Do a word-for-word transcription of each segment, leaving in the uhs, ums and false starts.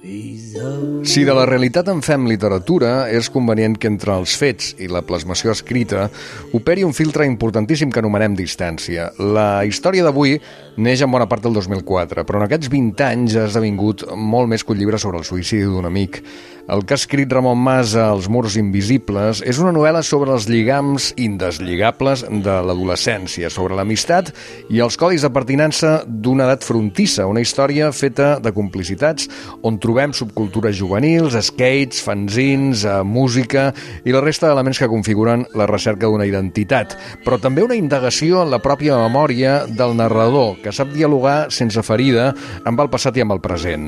Si de la realitat en fem literatura, és convenient que entre els fets i la plasmació escrita operi un filtre importantíssim que anomenem distància. La història d'avui neix en bona part del dos mil quatre, però en aquests vint anys ha esdevingut molt més que un llibre sobre el suïcidi d'un amic. El que ha escrit Ramon Mas a Els murs invisibles és una novel·la sobre els lligams indeslligables de l'adolescència, sobre l'amistat i els codis de pertinença d'una edat frontissa, una història feta de complicitats on trobem subcultures juvenils, skates, fanzins, música i la resta d'elements que configuren la recerca d'una identitat, però també una indagació en la pròpia memòria del narrador, que sap dialogar sense ferida amb el passat i amb el present.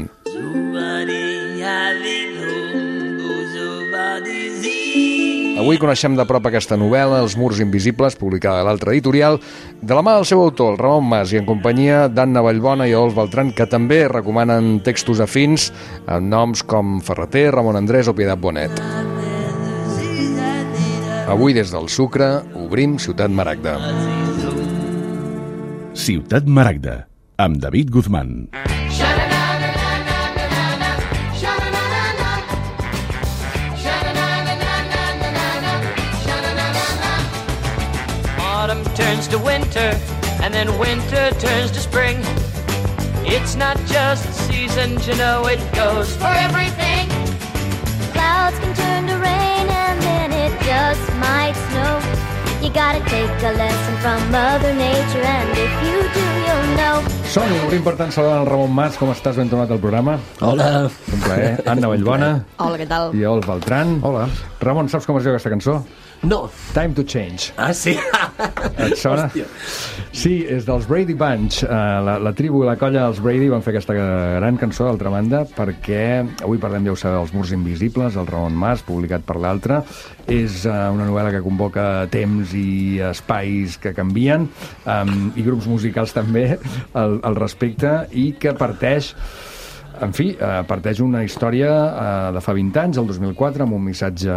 Avui coneixem de prop aquesta novel·la, Els murs invisibles, publicada a l'altra editorial, de la mà del seu autor, el Ramon Mas, i en companyia d'Anna Vallbona i Adolf Beltrán, que també recomanen textos afins amb noms com Ferreter, Ramon Andrés o Pietat Bonet. Avui, des del Sucre, obrim Ciutat Maragda. Ciutat Maragda, amb David Guzmán. Autumn turns to winter, and then winter turns to spring. It's not just seasons, you know, it goes for everything. Clouds can turn to rain, and then it just might snow. You gotta take a lesson from Mother Nature, and if you do, you'll know. Som-hi, obrim per tant saludant el Ramon Mas. Com estàs? Ben tornat al programa. Hola. Un plaer. Anna Vallbona. Hola, què tal? I Adolf Beltrán. Hola. Ramon, saps com es diu aquesta cançó? No. Time to Change. Ah, sí? Et sona? Hòstia. Sí, és dels Brady Bunch. Uh, la, la tribu i la colla dels Brady van fer aquesta gran cançó, d'altra banda, perquè avui parlem, ja ho sabeu, Els murs invisibles, el Ramon Mas, publicat per l'altre. És uh, una novel·la que convoca temps i espais que canvien, um, i grups musicals també al, al respecte, i que parteix... En fi, eh, parteix una història eh, de fa vint anys, el dos mil quatre, amb un missatge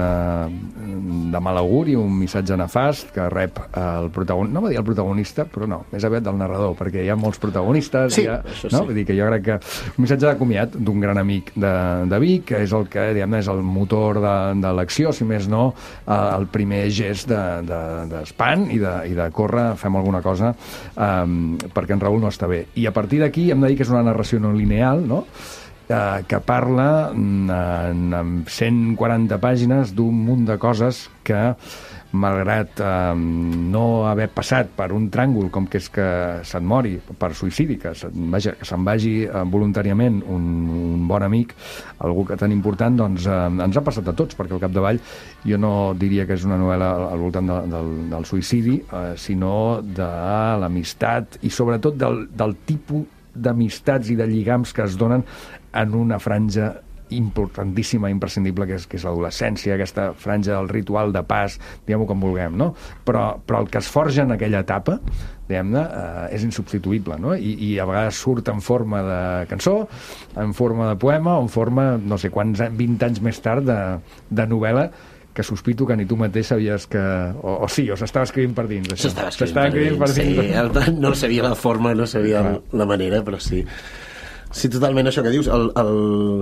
de mal auguri, un missatge nefast que rep el protagonista, no va dir el protagonista, però no, més aviat del narrador, perquè hi ha molts protagonistes. Sí, hi ha, això no? sí. Vull dir que jo crec que un missatge de comiat d'un gran amic de, de Vic, que és el que, diguem, és el motor de, de l'acció, si més no, eh, el primer gest d'espant de, de, i, de, i de córrer, fem alguna cosa, eh, perquè en Raül no està bé. I a partir d'aquí hem de dir que és una narració no lineal, no?, Eh, que parla en, en cent quaranta pàgines d'un munt de coses que, malgrat eh, no haver passat per un tràngol com que és que se't mori per suïcidi, que se'n vaja, que se'n vagi eh, voluntàriament un, un bon amic, algú que tan important, doncs eh, ens ha passat a tots, perquè al capdavall jo no diria que és una novel·la al voltant de, del, del suïcidi, eh, sinó de l'amistat i sobretot del, del tipus d'amistats i de lligams que es donen en una franja importantíssima, imprescindible, que és, que és l'adolescència, aquesta franja del ritual de pas, diguem-ho com vulguem, no? Però, però el que es forja en aquella etapa, diguem-ne, eh, és insubstituïble, no? I, i a vegades surt en forma de cançó, en forma de poema, o en forma, no sé quants, vint anys més tard, de, de novel·la, que sospito que ni tu mateix sabies que... O, o sí, o s'estava escrivint per dins, això. S'estava escrivint, escrivint per dins, per dins. Sí, no sabia la forma, no sabia ah. la manera, però sí. Sí, totalment això que dius. El, el,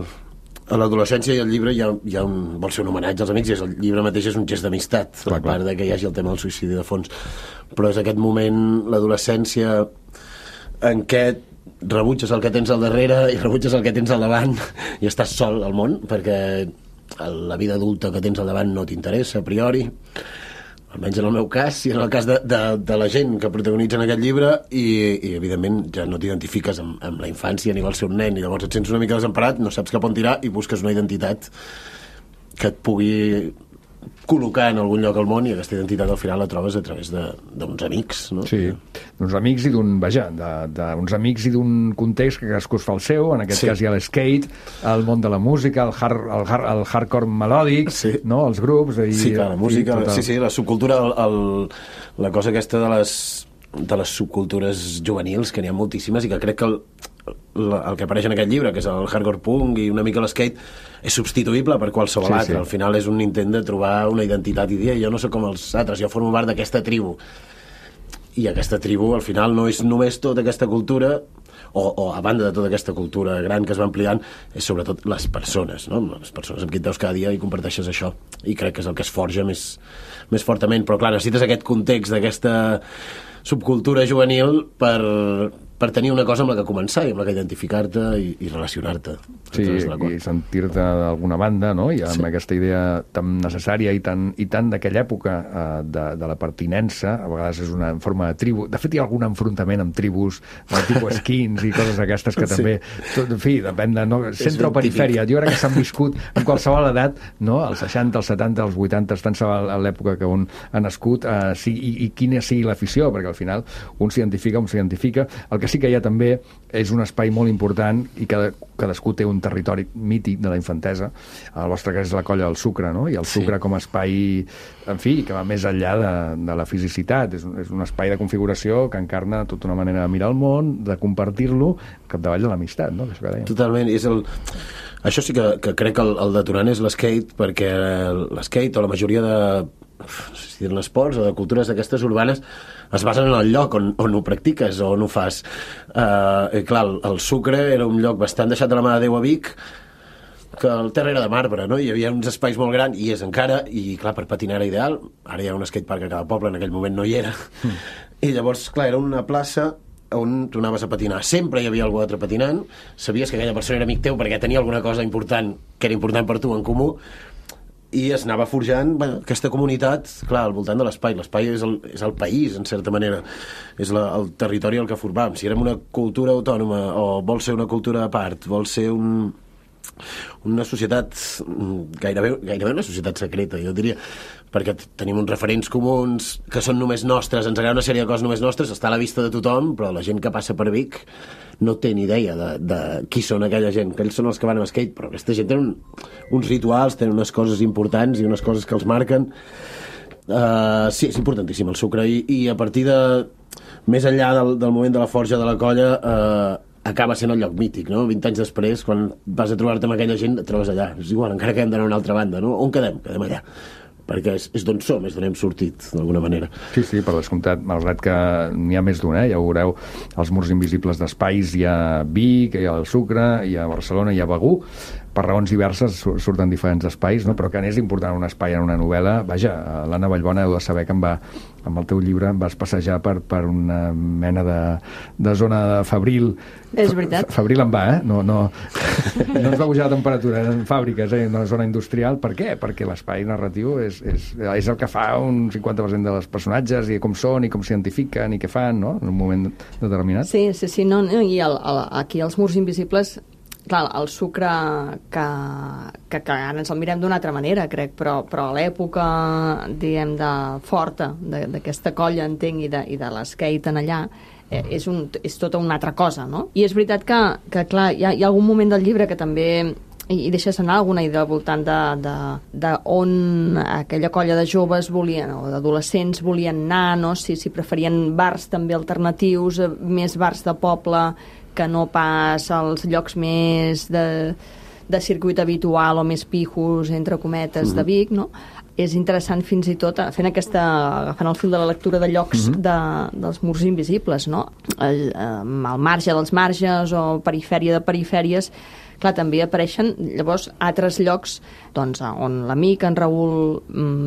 a l'adolescència i el llibre hi ha, hi ha un, vol ser un homenatge als amics, i el llibre mateix és un gest d'amistat, a part de que hi hagi el tema del suïcidi de fons. Però és aquest moment, l'adolescència, en què rebutges el que tens al darrere i rebutges el que tens al davant i estàs sol al món, perquè la vida adulta que tens al davant no t'interessa a priori, almenys en el meu cas i en el cas de, de, de la gent que protagonitza en aquest llibre, i, i evidentment ja no t'identifiques amb, amb la infància ni vols ser un nen, i llavors et sents una mica desemparat, no saps cap on tirar i busques una identitat que et pugui col·locar en algun lloc al món, i aquesta identitat al final la trobes a través d'uns amics, no? Sí, d'uns amics i d'un, vaja, d'uns amics i d'un context que cadascú es fa el seu, en aquest sí. cas hi ha l'skate, el món de la música, el, hard, el, hard, el hardcore melòdic, sí. no? Els grups... I, sí, clar, la música, sí, sí, la subcultura, el, el, la cosa aquesta de les, de les subcultures juvenils, que n'hi ha moltíssimes, i que crec que el, el, el que apareix en aquest llibre, que és el hardcore punk i una mica l'skate, és substituïble per qualsevol sí, altre. Sí. Al final és un intent de trobar una identitat i dir, jo no soc com els altres, jo formo part d'aquesta tribu. I aquesta tribu, al final, no és només tota aquesta cultura, o, o a banda de tota aquesta cultura gran que es va ampliant, és sobretot les persones, no? Les persones amb qui et veus cada dia i comparteixes això, i crec que és el que es forja més, més fortament, però clar, necessites aquest context d'aquesta subcultura juvenil per, per tenir una cosa amb la que començar i amb la que identificar-te i, i relacionar-te. Sí, i sentir-te d'alguna banda, no? I amb sí. aquesta idea tan necessària i tan, i tan d'aquella època eh, de, de la pertinença, a vegades és una forma de tribu. De fet, hi ha algun enfrontament amb tribus de tipus skins i coses aquestes que sí. també... Tot, en fi, depèn de... No? Centre o perifèria. Jo crec que s'han viscut en qualsevol edat, no? Els seixanta, els setanta, els vuitanta, estan a l'època que un ha nascut, eh, sí, i, i quina sigui l'afició, perquè al final un s'identifica, un s'identifica. El que sí que hi ha també és un espai molt important i cada, cadascú té un territori mític de la infantesa. El vostre cas és la Colla del Sucre, no? I el sucre sí. com a espai, en fi, que va més enllà de, de la fisicitat. És un, és un espai de configuració que encarna tota una manera de mirar el món, de compartir-lo, capdavall de l'amistat, no? Que és que dèiem. Totalment. És el... Això sí que, que crec que el, el detonant és l'skate, perquè l'skate o la majoria de, no sé si dir-ne esports o de cultures d'aquestes urbanes es basen en el lloc on, on ho practiques o on ho fas. Uh, i clar, el, el Sucre era un lloc bastant deixat de la mà de Déu a Vic, que el terra era de marbre, no? Hi havia uns espais molt grans, i és encara, i clar, per patinar era ideal. Ara hi ha un skatepark a cada poble, en aquell moment no hi era. Mm. I llavors, clar, era una plaça on tu anaves a patinar. Sempre hi havia algú altre patinant, sabies que aquella persona era amic teu perquè tenia alguna cosa important que era important per tu en comú, i es anava forjant, bueno, aquesta comunitat, clar, al voltant de l'espai. L'espai és, el, és el país, en certa manera. És la, el territori al que formàvem. Si érem una cultura autònoma o vol ser una cultura a part, vol ser un, una societat, gairebé, gairebé una societat secreta, jo diria, perquè tenim uns referents comuns que són només nostres, ens agrada una sèrie de coses només nostres, està a la vista de tothom, però la gent que passa per Vic no té ni idea de, de qui són aquella gent, que ells són els que van amb skate, però aquesta gent té un, uns rituals, tenen unes coses importants i unes coses que els marquen. Uh, sí, és importantíssim el Sucre, i, i a partir de més enllà del, del moment de la forja de la colla, uh, acaba sent el lloc mític, no? vint anys després, quan vas a trobar-te amb aquella gent, et trobes allà. És igual, encara que hem d'anar a una altra banda, no? On quedem? Quedem allà. Perquè és, és d'on som, és d'on hem sortit, d'alguna manera. Sí, sí, per descomptat, malgrat que n'hi ha més d'un, eh? Ja ho veureu, els murs invisibles d'espais, hi ha Vic, hi ha el Sucre, hi ha Barcelona, hi ha Begur, per raons diverses surten diferents espais, no? Però que n'és important un espai en una novel·la. Vaja, l'Anna Vallbona heu de saber que em va, amb el teu llibre em vas passejar per, per una mena de, de zona de Fabril. És veritat. Fabril en va, eh? No, no, no ens va pujar la temperatura en fàbriques, eh? En una zona industrial. Per què? Perquè l'espai narratiu és, és, és el que fa un cinquanta per cent dels personatges, i com són, i com s'identifiquen, i què fan, no? En un moment determinat. Sí, sí, sí. No, no, i el, el, aquí els murs invisibles, clar, el Sucre que, que, que ara ens el mirem d'una altra manera, crec, però, però a l'època, diguem, de forta, d'aquesta colla, entenc, i de, i de l'skate en allà, eh, és, un, és tota una altra cosa, no? I és veritat que, que clar, hi ha, hi ha algun moment del llibre que també i, i deixes anar alguna idea al voltant de, de, de on aquella colla de joves volien, o d'adolescents volien anar, no? Si, si preferien bars també alternatius, més bars de poble, que no pas als llocs més de, de circuit habitual o més pijos, entre cometes, mm-hmm. de Vic, no? És interessant fins i tot fent aquesta, agafant el fil de la lectura de llocs mm-hmm. de, dels murs invisibles, no? El, al marge dels marges o perifèria de perifèries, clar, també apareixen llavors altres llocs, doncs, on l'amic, en Raül,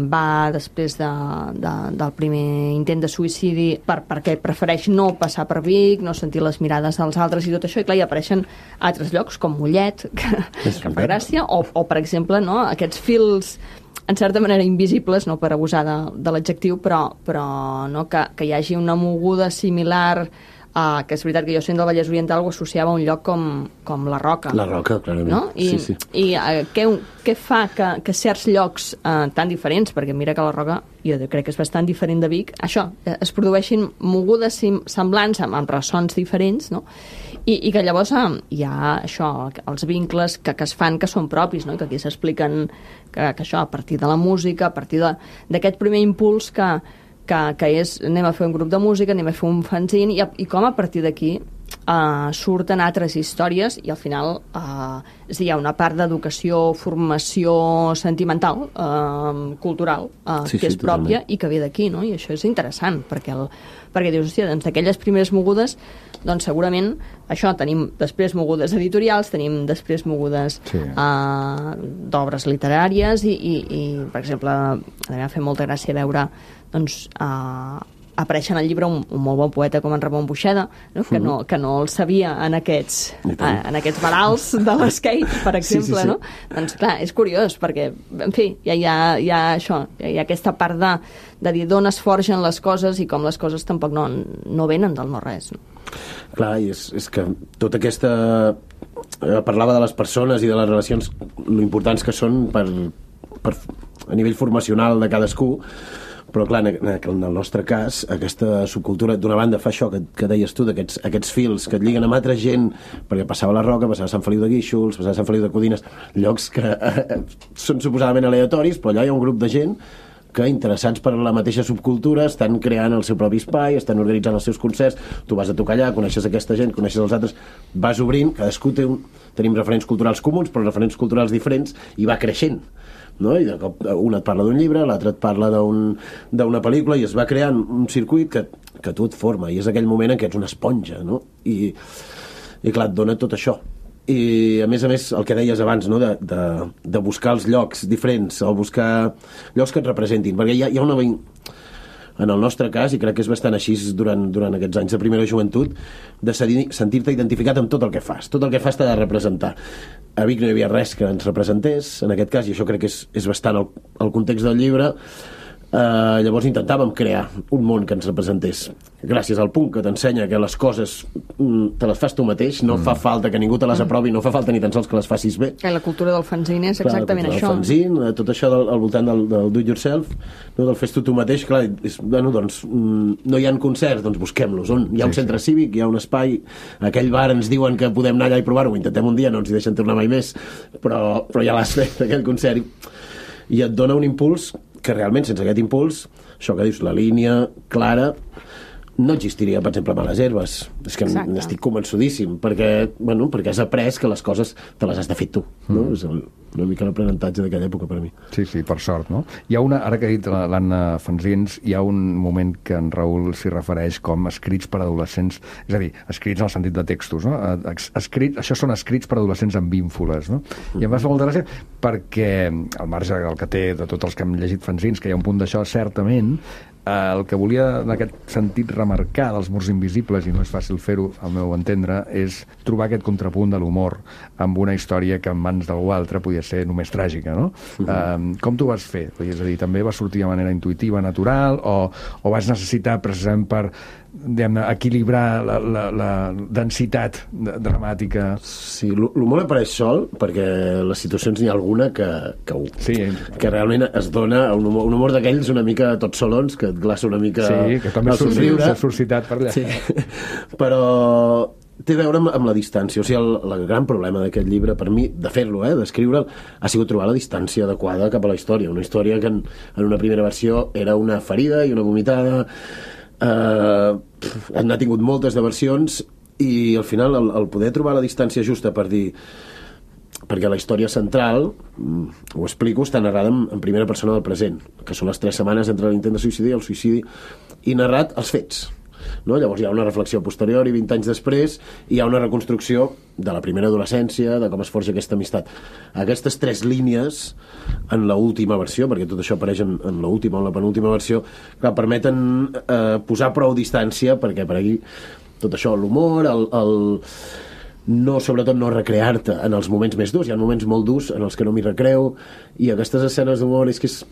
va després de, de, del primer intent de suïcidi per, perquè prefereix no passar per Vic, no sentir les mirades dels altres i tot això, i clar, hi apareixen altres llocs com Mollet, que, que fa gràcia, o, o per exemple, no, aquests fils en certa manera invisibles, no per abusar de, de l'adjectiu, però, però no, que, que hi hagi una moguda similar. Uh, que és veritat que jo sent del Vallès Oriental ho associava a un lloc com, com la Roca. La Roca, clarament. No? I, sí, sí. i uh, què, què fa que, que certs llocs uh, tan diferents, perquè mira que la Roca jo crec que és bastant diferent de Vic, això, es produeixin mogudes semblants amb, amb ressons diferents, no? I, i que llavors uh, hi ha això, els vincles que, que es fan que són propis, no? Que aquí s'expliquen que, que això, a partir de la música, a partir d'aquest primer impuls que Que, que és, anem a fer un grup de música, anem a fer un fanzine, i, i com a partir d'aquí Uh, surten altres històries i al final uh, és a dir, hi ha una part d'educació, formació sentimental, uh, cultural, uh, sí, que sí, és pròpia totalment. i que ve d'aquí, no? I això és interessant, perquè, el, perquè dius, hòstia, doncs d'aquelles primeres mogudes, doncs segurament això, tenim després mogudes editorials, tenim després mogudes sí. uh, d'obres literàries i, i, i, per exemple, a mi m'ha fet molta gràcia veure doncs, uh, apareix en el llibre un, un molt bon poeta com en Ramon Buixeda, no? Que, no, que no el sabia en aquests, en aquests malalts de l'skate, per exemple, sí, sí, sí. No? Doncs clar, és curiós, perquè, en fi, ja hi ha, hi ha això, hi ha aquesta part de, de dir d'on es forgen les coses i com les coses tampoc no, no venen del no-res. No? Clar, i és, és que tota aquesta... Eh, parlava de les persones i de les relacions, lo importants que són per, per, a nivell formacional de cadascú, però clar, en el nostre cas aquesta subcultura d'una banda fa això que, que deies tu, d'aquests aquests fils que et lliguen amb altra gent, perquè passava la Roca, passava Sant Feliu de Guíxols, passava Sant Feliu de Codines, llocs que eh, són suposadament aleatoris, però allà hi ha un grup de gent que, interessats per la mateixa subcultura, estan creant el seu propi espai, estan organitzant els seus concerts, tu vas a tocar allà, coneixes aquesta gent, coneixes els altres, vas obrint, cadascú té un... tenim referents culturals comuns, però referents culturals diferents, i va creixent. No? I de cop un et parla d'un llibre, l'altre et parla d'un, d'una pel·lícula, i es va creant un circuit que, que tu et forma, i és aquell moment en què ets una esponja, no? I, i clar, et dona tot això. I a més a més, el que deies abans, no? de, de, de buscar els llocs diferents, o buscar llocs que et representin, perquè hi ha, hi ha una... En el nostre cas, i crec que és bastant així durant, durant aquests anys de primera joventut, de sentir-te identificat amb tot el que fas. Tot el que fas t'ha de representar. A Vic no hi havia res que ens representés, en aquest cas, i això crec que és, és bastant el, el context del llibre. Uh, llavors intentàvem crear un món que ens representés, gràcies al punt que t'ensenya que les coses mm, te les fas tu mateix, no mm. fa falta que ningú te les aprovi, no fa falta ni tan sols que les facis bé. Que la cultura del fanzine és exactament clar, això. El fanzine, tot això del, al voltant del, del do it yourself, no, del fes tu tu mateix, clar, és, bueno, doncs, mm, no hi ha concerts, doncs busquem-los. On? Hi ha un sí, centre sí. cívic, hi ha un espai, aquell bar ens diuen que podem anar allà i provar-ho, intentem un dia, no ens hi deixen tornar mai més, però, però ja l'has fet, aquell concert, i, i et dona un impuls que realment sense aquest impuls, això que dius, la línia clara, no existiria, per exemple, Males Herbes. És que n'estic convençudíssim, perquè, bueno, perquè has après que les coses te les has de fer tu. No? Mm. És el, una mica l'aprenentatge d'aquella època per a mi. Sí, sí, per sort, no? Hi ha una, ara que ha dit l'Anna Fanzins, hi ha un moment que en Raül s'hi refereix com escrits per adolescents, és a dir, escrits en el sentit de textos, no? Escrits, això són escrits per adolescents amb ínfoles, no? I em va fer molta gràcia perquè, al marge del que té de tots els que hem llegit fanzins, que hi ha un punt d'això, certament, el que volia en aquest sentit remarcar dels Murs Invisibles, i no és fàcil fer-ho al meu entendre, és trobar aquest contrapunt de l'humor amb una història que en mans d'algú altre podia ser només tràgica, no? Uh-huh. Um, com t'ho vas fer? És a dir, també va sortir de manera intuïtiva, natural, o, o vas necessitar precisament per equilibrar la, la, la densitat dramàtica? Sí, l'humor apareix sol, perquè les situacions n'hi ha alguna que, que, sí. que realment es dona un humor, un humor d'aquells una mica tots solons, que et glaça una mica sí, que també el somriure. S'ha suscitat per allà. Sí. Però té a veure amb, amb la distància. O sigui, el, el gran problema d'aquest llibre, per mi, de fer-lo, eh, d'escriure'l, ha sigut trobar la distància adequada cap a la història. Una història que en, en una primera versió era una ferida i una vomitada. Uh, n'ha tingut moltes de versions, i al final el, el poder trobar la distància justa per dir, perquè la història central, ho explico, està narrada en, en primera persona del present, que són les tres setmanes entre l'intent de suïcidi i el suïcidi, i narrat els fets, no? Llavors hi ha una reflexió posterior i vint anys després hi ha una reconstrucció de la primera adolescència, de com es forja aquesta amistat. Aquestes tres línies en l'última versió, perquè tot això apareix en, en l'última o en la penúltima versió, clar, permeten eh, posar prou distància, perquè per aquí tot això, l'humor, el, el no, sobretot no recrear-te en els moments més durs. Hi ha moments molt durs en els que no m'hi recreo, i aquestes escenes d'humor és que és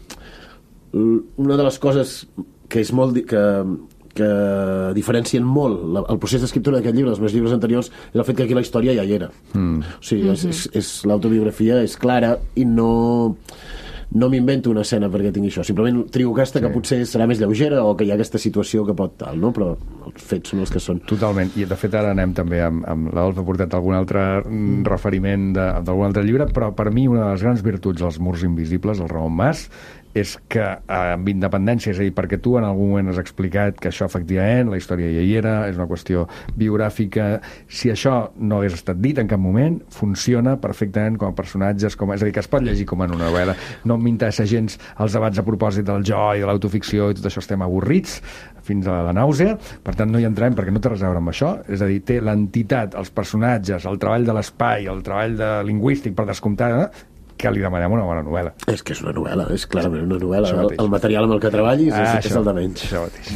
una de les coses que és molt... que que diferencien molt la, el procés d'escriptura d'aquest llibre dels meus llibres anteriors, és el fet que aquí la història ja hi era. Mm. O sigui, mm-hmm. és, és, és, l'autobiografia és clara i no, no m'invento una escena perquè tingui això. Simplement trio aquesta sí. que potser serà més lleugera, o que hi ha aquesta situació que pot tal, no? Però els fets són els que són. Totalment. I de fet ara anem també amb, amb l'Adolf ha portat algun altre mm. referiment d'algun altre llibre, però per mi una de les grans virtuts dels Murs Invisibles, el Ramon Mas, és que eh, amb independència, és a dir, perquè tu en algun moment has explicat que això efectivament, la història ja hi era, és una qüestió biogràfica, si això no hagués estat dit en cap moment, funciona perfectament com a personatges, com a... és a dir, que es pot llegir com a una novel·la. No m'interessa gens els debats a propòsit del jo i de l'autoficció i tot això, estem avorrits fins a la nàusea, per tant no hi entrem perquè no té res a veure amb això, és a dir, té l'entitat, els personatges, el treball de l'espai, el treball de lingüístic, per descomptar, eh? Que li demanem una bona novel·la. És que és una novel·la, és clarament una novel·la. El, el material amb el que treballis ah, és, això, és el de menys. Això mateix.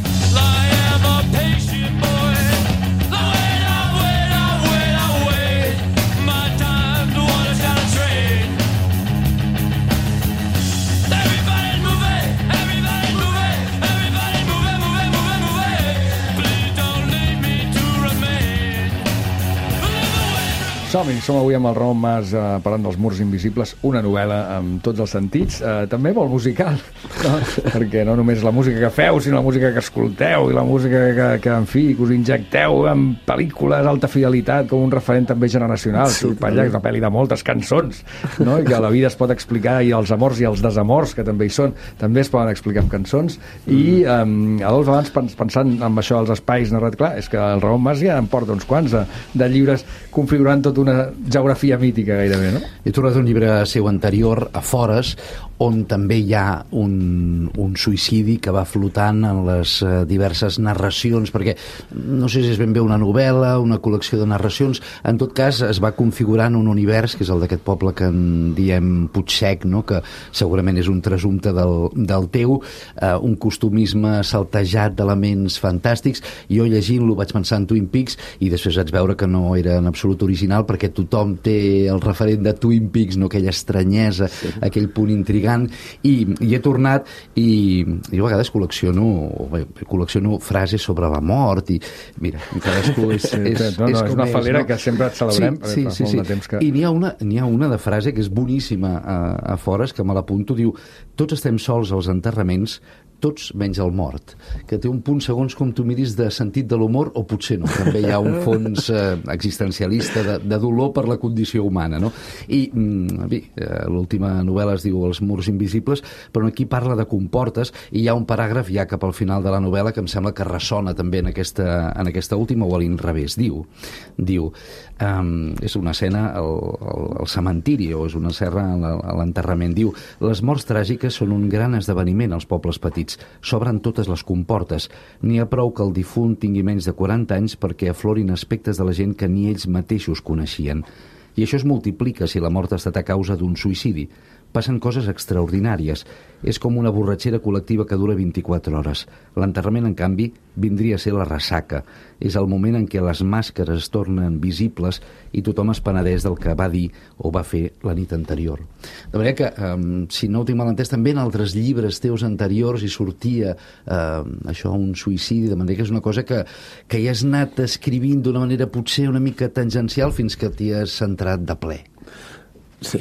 Som-hi, som avui amb el Ramon Mas eh, parlant dels Murs Invisibles, una novel·la amb tots els sentits, eh, també molt musical, no? Perquè no només la música que feu, sinó la música que escolteu i la música que, que en fi, que us injecteu en pel·lícules d'alta fidelitat com un referent també generacional. Sí, Palla, és una pel·li de moltes cançons, no? I que la vida es pot explicar, i els amors i els desamors, que també hi són, també es poden explicar amb cançons. I, eh, Adolf, abans pensant en això dels espais narrats, clar, és que el Ramon Mas ja en porta uns quants de, de llibres configurant tot una geografia mítica gairebé, no? He trobat un llibre seu anterior, A Fores, on també hi ha un, un suïcidi que va flotant en les uh, diverses narracions, perquè no sé si és ben bé una novel·la, una col·lecció de narracions, en tot cas es va configurant un univers, que és el d'aquest poble que en diem Puigsec, no? Que segurament és un trasumpte del, del teu, uh, un costumisme saltejat d'elements fantàstics. Jo llegint-lo vaig pensar en Twin Peaks i després vaig veure que no era en absolut original, perquè tothom té el referent de Twin Peaks, no? Aquella estranyesa, sí. Aquell punt intrigant, i, i he tornat i, i a vegades col·lecciono bé, col·lecciono frases sobre la mort i mira, cadascú és, és, no, no, és, és una és, falera no? que sempre et celebrem sí, sí, sí, sí. Temps que... I n'hi ha, una, n'hi ha una de frase que és boníssima a, a Fores, que me l'apunto, diu: tots estem sols als enterraments, tots menys el mort, que té un punt, segons com tu miris, de sentit de l'humor, o potser no, també hi ha un fons eh, existencialista de, de dolor per la condició humana, no? I, mm, bé, eh, l'última novel·la es diu Els Murs Invisibles, però aquí parla de comportes, i hi ha un paràgraf ja cap al final de la novel·la que em sembla que ressona també en aquesta, en aquesta última, o a l'inrevés. Diu, diu um, és una escena al, al, al cementiri, o és una serra a l'enterrament. Diu: les morts tràgiques són un gran esdeveniment als pobles petits. S'obren totes les comportes. N'hi ha prou que el difunt tingui menys de quaranta anys perquè aflorin aspectes de la gent que ni ells mateixos coneixien. I això es multiplica si la mort ha estat a causa d'un suïcidi. Passen coses extraordinàries. És com una borratxera col·lectiva que dura vint-i-quatre hores. L'enterrament, en canvi, vindria a ser la ressaca. És el moment en què les màscares es tornen visibles i tothom es penedeix del que va dir o va fer la nit anterior. De manera que, um, si no ho tinc mal entès, també en altres llibres teus anteriors hi sortia uh, això, un suïcidi, de manera que és una cosa que, que hi has anat escrivint d'una manera potser una mica tangencial fins que t'hi has centrat de ple. Sí.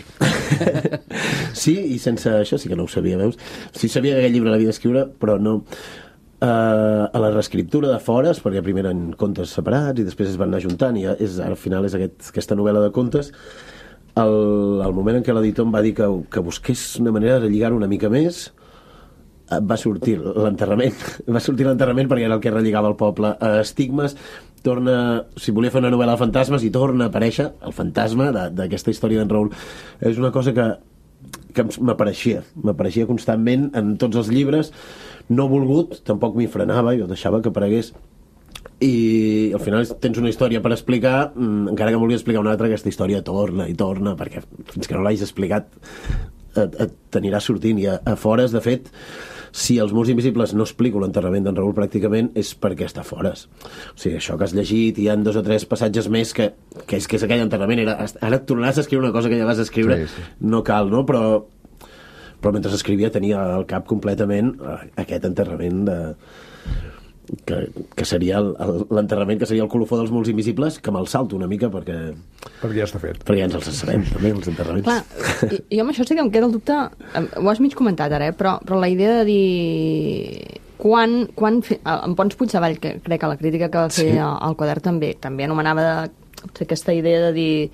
Sí, i sense això sí que no ho sabia, veus? Sí, sabia que aquell llibre l'havia d'escriure, però no... Uh, a la reescriptura de Fores, perquè primer eren contes separats i després es van anar ajuntant, i és, al final és aquest, aquesta novel·la de contes. El, el moment en què l'editor em va dir que, que busqués una manera de lligar-ho una mica més, va sortir l'enterrament. Va sortir l'enterrament perquè era el que relligava el poble a Estigmes. Torna, si volia fer una novel·la de fantasmes, i torna a aparèixer el fantasma d'aquesta història d'en Raül. És una cosa que, que m'apareixia, m'apareixia constantment en tots els llibres. No volgut, tampoc m'hi frenava, jo deixava que aparegués. I al final tens una història per explicar, encara que vulguis explicar una altra, aquesta història torna i torna, perquè fins que no l'hagis explicat et, et t'anirà sortint. I a, a Fores, de fet, si Els Murs Invisibles no explico l'enterrament d'en Raül pràcticament, és perquè està Fores. O sigui, això que has llegit, hi ha dos o tres passatges més que, que, és, que és aquell enterrament. Era, ara et tornaràs a escriure una cosa que ja vas escriure, sí, sí. No cal, no? Però, però mentre escrivia tenia al cap completament aquest enterrament de... Que, que seria l'enterrament, que seria el colofó dels Murs Invisibles, que me'l salto una mica perquè... Perquè ja està fet. Perquè ja ens els sabem, també, els enterraments. Clar, i, i amb això sí que em queda el dubte, ho has mig comentat ara, eh? però, però la idea de dir... Quan, quan fe... en Pons Puigdevall, que crec que la crítica que va fer sí. al quadern també, també anomenava de, aquesta idea de dir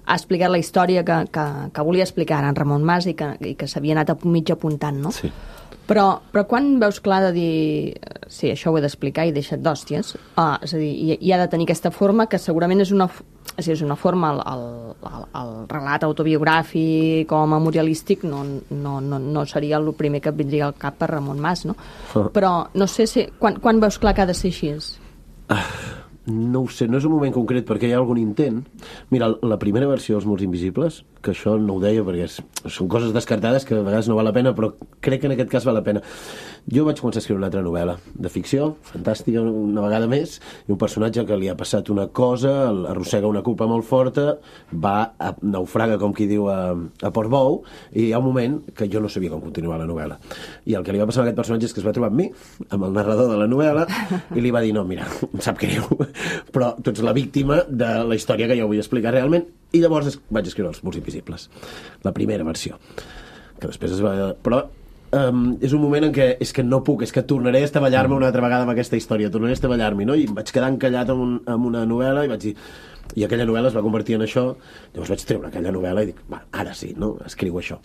ha explicat la història que, que, que volia explicar en Ramon Mas i que, i que s'havia anat a mig apuntant, no? Sí. Però, però quan veus clar de dir sí, això ho he d'explicar i deixa't d'hòsties, uh, és a dir, i, i ha de tenir aquesta forma que segurament és una, és, és una forma, el, el, el, el relat autobiogràfic o memorialístic no, no, no, no seria el primer que et vindria al cap per Ramon Mas, no? Uh. Però no sé si... Quan, quan veus clar que ha de ser així? Ah, no ho sé, no és un moment concret perquè hi ha algun intent. Mira, la primera versió dels Murs Invisibles, que això no ho deia perquè és, són coses descartades que a vegades no val la pena, però crec que en aquest cas val la pena. Jo vaig començar a escriure una altra novel·la de ficció, fantàstica una vegada més, i un personatge que li ha passat una cosa, arrossega una culpa molt forta, va a naufraga, com qui diu, a, a Portbou, i hi ha un moment que jo no sabia com continuar la novel·la. I el que li va passar a aquest personatge és que es va trobar amb mi, amb el narrador de la novel·la, i li va dir, no, mira, em sap greu, però tu ets la víctima de la història que jo vull explicar realment, i llavors vaig escriure Els Murs Invisibles, la primera versió, que després es va... Però um, és un moment en què és que no puc, és que tornaré a estavellar-me una altra vegada amb aquesta història, tornaré a estavellar-me, no? I em vaig quedar encallat amb, un, amb una novel·la i vaig dir... I aquella novel·la es va convertir en això, llavors vaig treure aquella novel·la i dic, va, ara sí, no? Escriu això.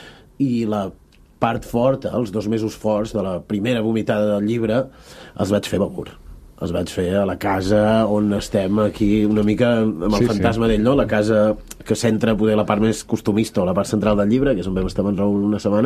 I la part forta, els dos mesos forts de la primera vomitada del llibre, els vaig fer a Begur. Els vaig fer a la casa on estem aquí una mica amb el sí, fantasma sí. d'ell, no? La casa que centra poder la part més costumista o la part central del llibre, que és on vam estar amb en Raül una setmana,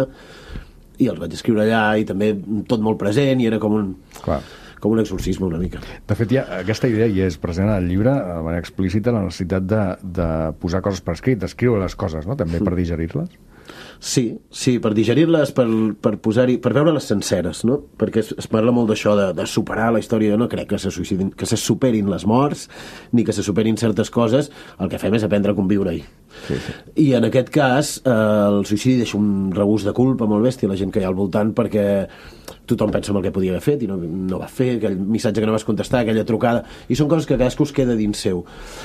i els vaig escriure allà i també tot molt present i era com un... Clar. com un exorcisme una mica. De fet, ja, aquesta idea hi és present al llibre, de manera explícita, la necessitat de, de posar coses per escrit, d'escriure les coses, no? També per digerir-les. Sí, sí, per digerir-les, per, per posar-hi, per veure-les senceres, no? Perquè es, es parla molt d'això, de, de superar la història. Jo no crec que se, suïcidin, que se superin les morts, ni que se superin certes coses. El que fem és aprendre a conviure-hi. Sí, sí. I en aquest cas, eh, el suïcidi deixa un regust de culpa molt bèstia a la gent que hi ha al voltant, perquè tothom pensa en el que podia haver fet i no, no va fer, aquell missatge que no vas contestar, aquella trucada, i són coses que cadascú es queda dins seu.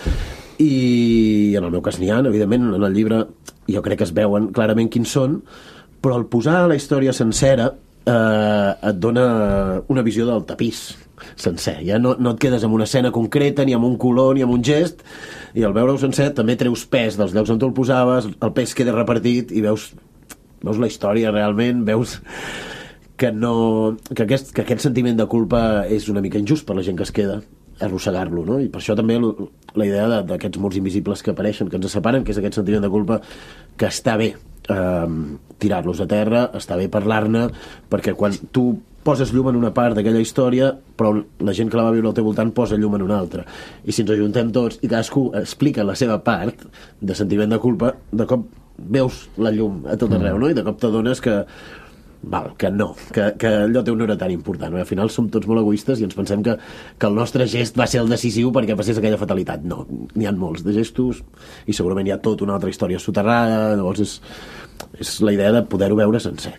I en el meu cas n'hi ha, evidentment, en el llibre jo crec que es veuen clarament quins són, però el posar la història sencera eh, et dona una visió del tapís sencer. Ja no, no et quedes amb una escena concreta, ni amb un color, ni amb un gest, i al veure-ho sencer també treus pes dels llocs on tu el posaves, el pes queda repartit i veus, veus la història realment, veus que, no, que, aquest, que aquest sentiment de culpa és una mica injust per la gent que es queda arrossegar-lo, no? I per això també la idea d'aquests murs invisibles que apareixen, que ens separen, que és aquest sentiment de culpa, que està bé eh, tirar-los a terra, està bé parlar-ne, perquè quan tu poses llum en una part d'aquella història, però la gent que la va viure al teu voltant posa llum en una altra. I si ens ajuntem tots i cadascú explica la seva part de sentiment de culpa, de cop veus la llum a tot arreu, no? I de cop t'adones que val, que no, que, que allò té una hora tan important. Al final som tots molt egoistes i ens pensem que, que el nostre gest va ser el decisiu perquè passés aquella fatalitat. No, n'hi ha molts de gestos i segurament hi ha tota una altra història soterrada. Llavors és, és la idea de poder-ho veure sencer.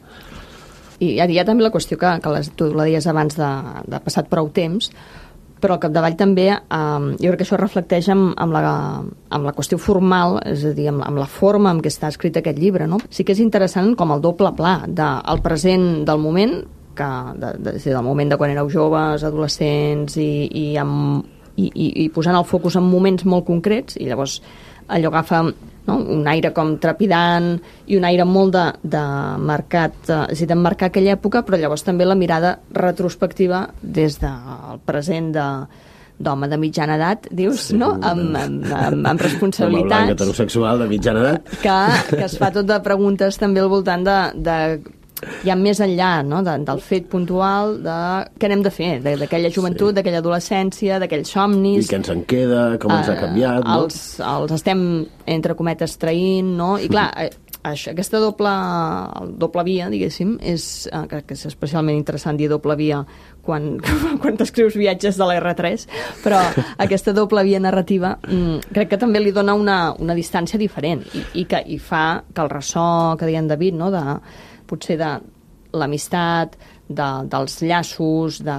I hi ha, hi ha també la qüestió que, que les, tu la deies abans de, de passat prou temps, però al capdavall també eh, jo crec que això reflecteix amb, amb, la, amb la qüestió formal, és a dir, amb, amb la forma en què està escrit aquest llibre, no? Sí que és interessant com el doble pla del present del moment, que, de, de, del moment de quan éreu joves, adolescents, i, i, amb, i, i, i posant el focus en moments molt concrets, i llavors allò agafa, no? Un aire com trepidant i un aire molt de, de marcat, és a dir, d'emmarcar aquella època, però llavors també la mirada retrospectiva des del present de d'home de mitjana edat, dius, sí, no? Amb, amb, amb, amb responsabilitats. Home blanc heterosexual de mitjana edat. Que, que es fa tot de preguntes també al voltant de, de ja més enllà, no? de, del fet puntual de què n'hem de fer, d'aquella joventut, sí. d'aquella adolescència, d'aquells somnis. I què ens en queda, com ens ha canviat, no? Els, els estem, entre cometes, traint, no? I clar, això, aquesta doble, doble via, diguéssim, és, que, que és especialment interessant dir doble via quan, quan t'escrius viatges de la erre tres, però aquesta doble via narrativa crec que també li dona una, una distància diferent i, i, que, i fa que el ressò que deia en David, no?, de potser de l'amistat, de, dels llaços, de...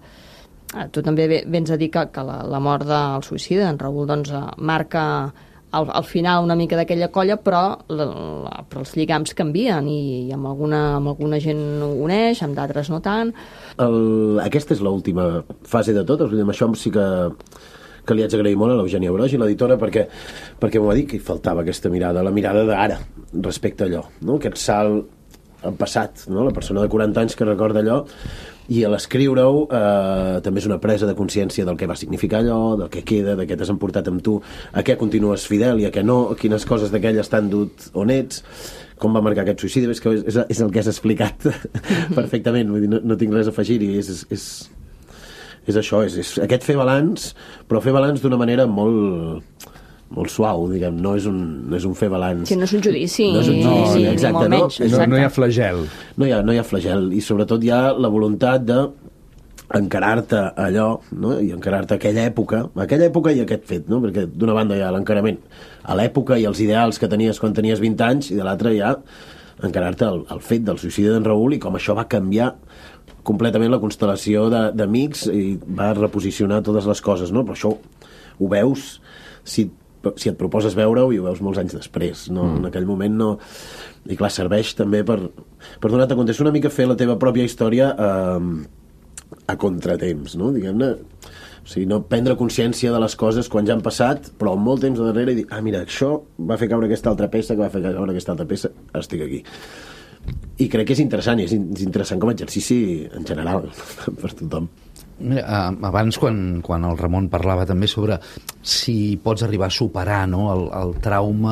Tu també vens a dir que, que la, la mort del suïcida, en Raül, doncs, marca al, al final una mica d'aquella colla, però, la, la, però els lligams canvien i, i amb, alguna, amb alguna gent uneix, amb d'altres no tant. El, aquesta és l'última fase de tot, amb això sí que que li haig d'agrair molt a l'Eugènia Brogi, l'editora, perquè, perquè m'ho va dir que hi faltava aquesta mirada, la mirada d'ara respecte a allò, no? Aquest salt al passat, no? La persona de quaranta anys que recorda allò, i a l'escriure-ho eh, també és una presa de consciència del que va significar allò, del que queda, de què t'has emportat amb tu, a què continues fidel i a què no, a quines coses d'aquelles t'han dut on ets, com va marcar aquest suïcidi. És, que és, és el que has explicat perfectament, vull dir, no, no tinc res a afegir-hi, és, és, és, és això, és, és aquest fer balanç, però fer balanç d'una manera molt molt suau, diguem, no és un, no és un fer balanç. Sí, no és un judici, no és un judici, no, exacte, molt no? menys, exacte. No, no hi ha flagel. No hi ha, no hi ha flagel, i sobretot hi ha la voluntat de encarar-te allò, no? I encarar-te aquella època, aquella època i aquest fet, no? Perquè d'una banda hi ha l'encarament a l'època i els ideals que tenies quan tenies vint anys, i de l'altra hi ha encarar-te al, al fet del suïcidi d'en Raül i com això va canviar completament la constel·lació d'amics i va reposicionar totes les coses, no? Però això ho veus si, si et proposes veure-ho i ho veus molts anys després, no? Mm. En aquell moment no... I clar, serveix també per, per donar-te compte, és una mica fer la teva pròpia història eh, a contratemps, no? Diguem-ne, o sigui, no prendre consciència de les coses quan ja han passat, però amb molt temps darrere i dir, ah, mira, això va fer caure aquesta altra peça, que va fer caure aquesta altra peça, estic aquí. I crec que és interessant, i és interessant com a exercici en general per tothom. Mira, abans quan, quan el Ramon parlava també sobre si pots arribar a superar, no, el, el trauma,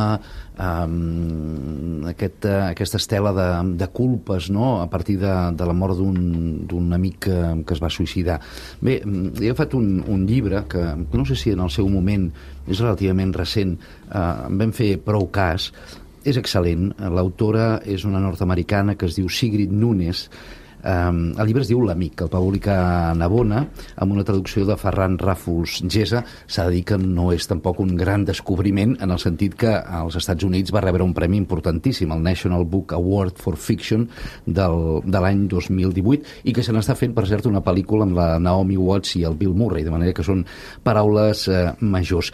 um, aquest, aquesta estela de, de culpes, no, a partir de, de la mort d'un amic que, que es va suïcidar. Bé, he agafat un, un llibre que no sé si en el seu moment és relativament recent, uh, em vam fer prou cas, és excel·lent. L'autora és una nord-americana que es diu Sigrid Nunes. Um, el llibre es diu L'amic, que el va publicar Navona, amb una traducció de Ferran Ràfols Gesa. S'ha de dir que no és tampoc un gran descobriment, en el sentit que als Estats Units va rebre un premi importantíssim, el National Book Award for Fiction del, de l'any dos mil divuit, i que se n'està fent, per cert, una pel·lícula amb la Naomi Watts i el Bill Murray, de manera que són paraules eh, majors.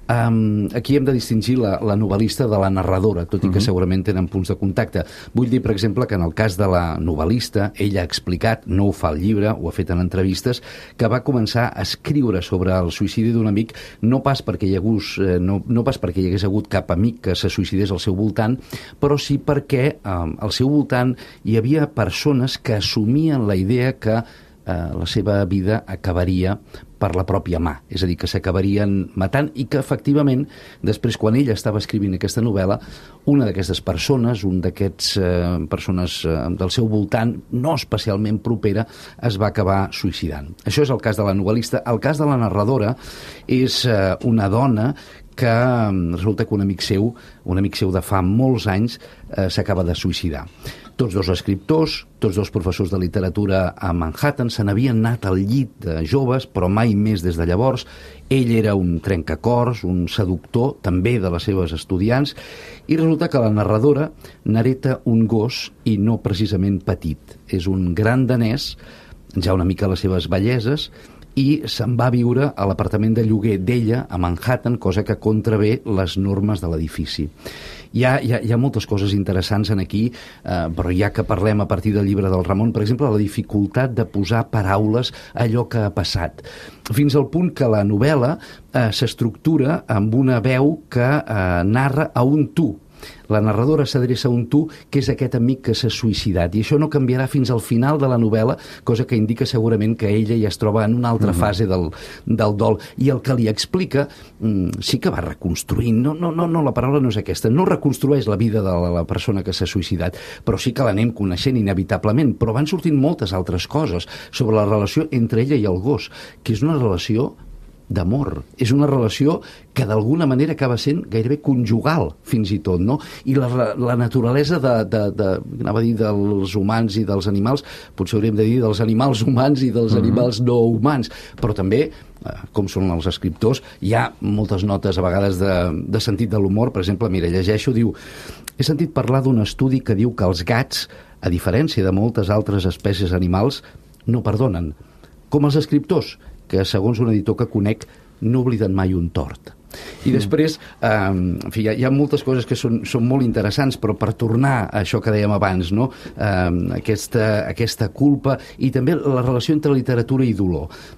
Um, aquí hem de distingir la, la novel·lista de la narradora, tot i que segurament tenen punts de contacte. Vull dir, per exemple, que en el cas de la novel·lista, ella ha explicat, no ho fa al llibre, ho ha fet en entrevistes, que va començar a escriure sobre el suïcidi d'un amic no pas perquè hi hagués, eh, no, no pas perquè hi hagués hagut cap amic que se suïcidés al seu voltant, però sí perquè eh, al seu voltant hi havia persones que assumien la idea que eh, la seva vida acabaria per la pròpia mà, és a dir, que s'acabarien matant, i que efectivament després, quan ella estava escrivint aquesta novel·la, una d'aquestes persones, un d'aquests eh, persones eh, del seu voltant, no especialment propera, es va acabar suïcidant. Això és el cas de la novel·lista. El cas de la narradora és eh, una dona que resulta que un amic seu, un amic seu de fa molts anys, eh, s'acaba de suïcidar. Tots dos escriptors, tots dos professors de literatura a Manhattan, se n'havien anat al llit de joves, però mai més des de llavors. Ell era un trencacors, un seductor, també de les seves estudiants, i resulta que la narradora nareta un gos, i no precisament petit. És un gran danès, ja una mica les seves belleses, i se'n va viure a l'apartament de lloguer d'ella a Manhattan, cosa que contravé les normes de l'edifici. Hi ha, hi, ha, hi ha moltes coses interessants en aquí, eh, però ja que parlem a partir del llibre del Ramon, per exemple, la dificultat de posar paraules a allò que ha passat. Fins al punt que la novel·la eh, s'estructura amb una veu que eh, narra a un tu. La narradora s'adreça a un tu, que és aquest amic que s'ha suïcidat, i això no canviarà fins al final de la novel·la, cosa que indica segurament que ella ja es troba en una altra mm-hmm. fase del, del dol. I el que li explica mm, sí que va reconstruint, no, no, no, no, la paraula no és aquesta, no reconstrueix la vida de la, la persona que s'ha suïcidat, però sí que l'anem coneixent inevitablement, però van sortint moltes altres coses sobre la relació entre ella i el gos, que és una relació d'amor. És una relació que d'alguna manera acaba sent gairebé conjugal, fins i tot, no? I la, la naturalesa de, de, de, anava a dir dels humans i dels animals, potser hauríem de dir dels animals humans i dels animals no humans, però també, com són els escriptors, hi ha moltes notes a vegades de, de sentit de l'humor. Per exemple, mira, llegeixo, diu: he sentit parlar d'un estudi que diu que els gats, a diferència de moltes altres espècies animals, no perdonen. Com els escriptors, que segons un editor que conec no obliden mai un tort. I després, eh, en fi, hi ha, hi ha moltes coses que són, són molt interessants, però per tornar a això que dèiem abans, no? eh, aquesta, aquesta culpa i també la relació entre literatura i dolor.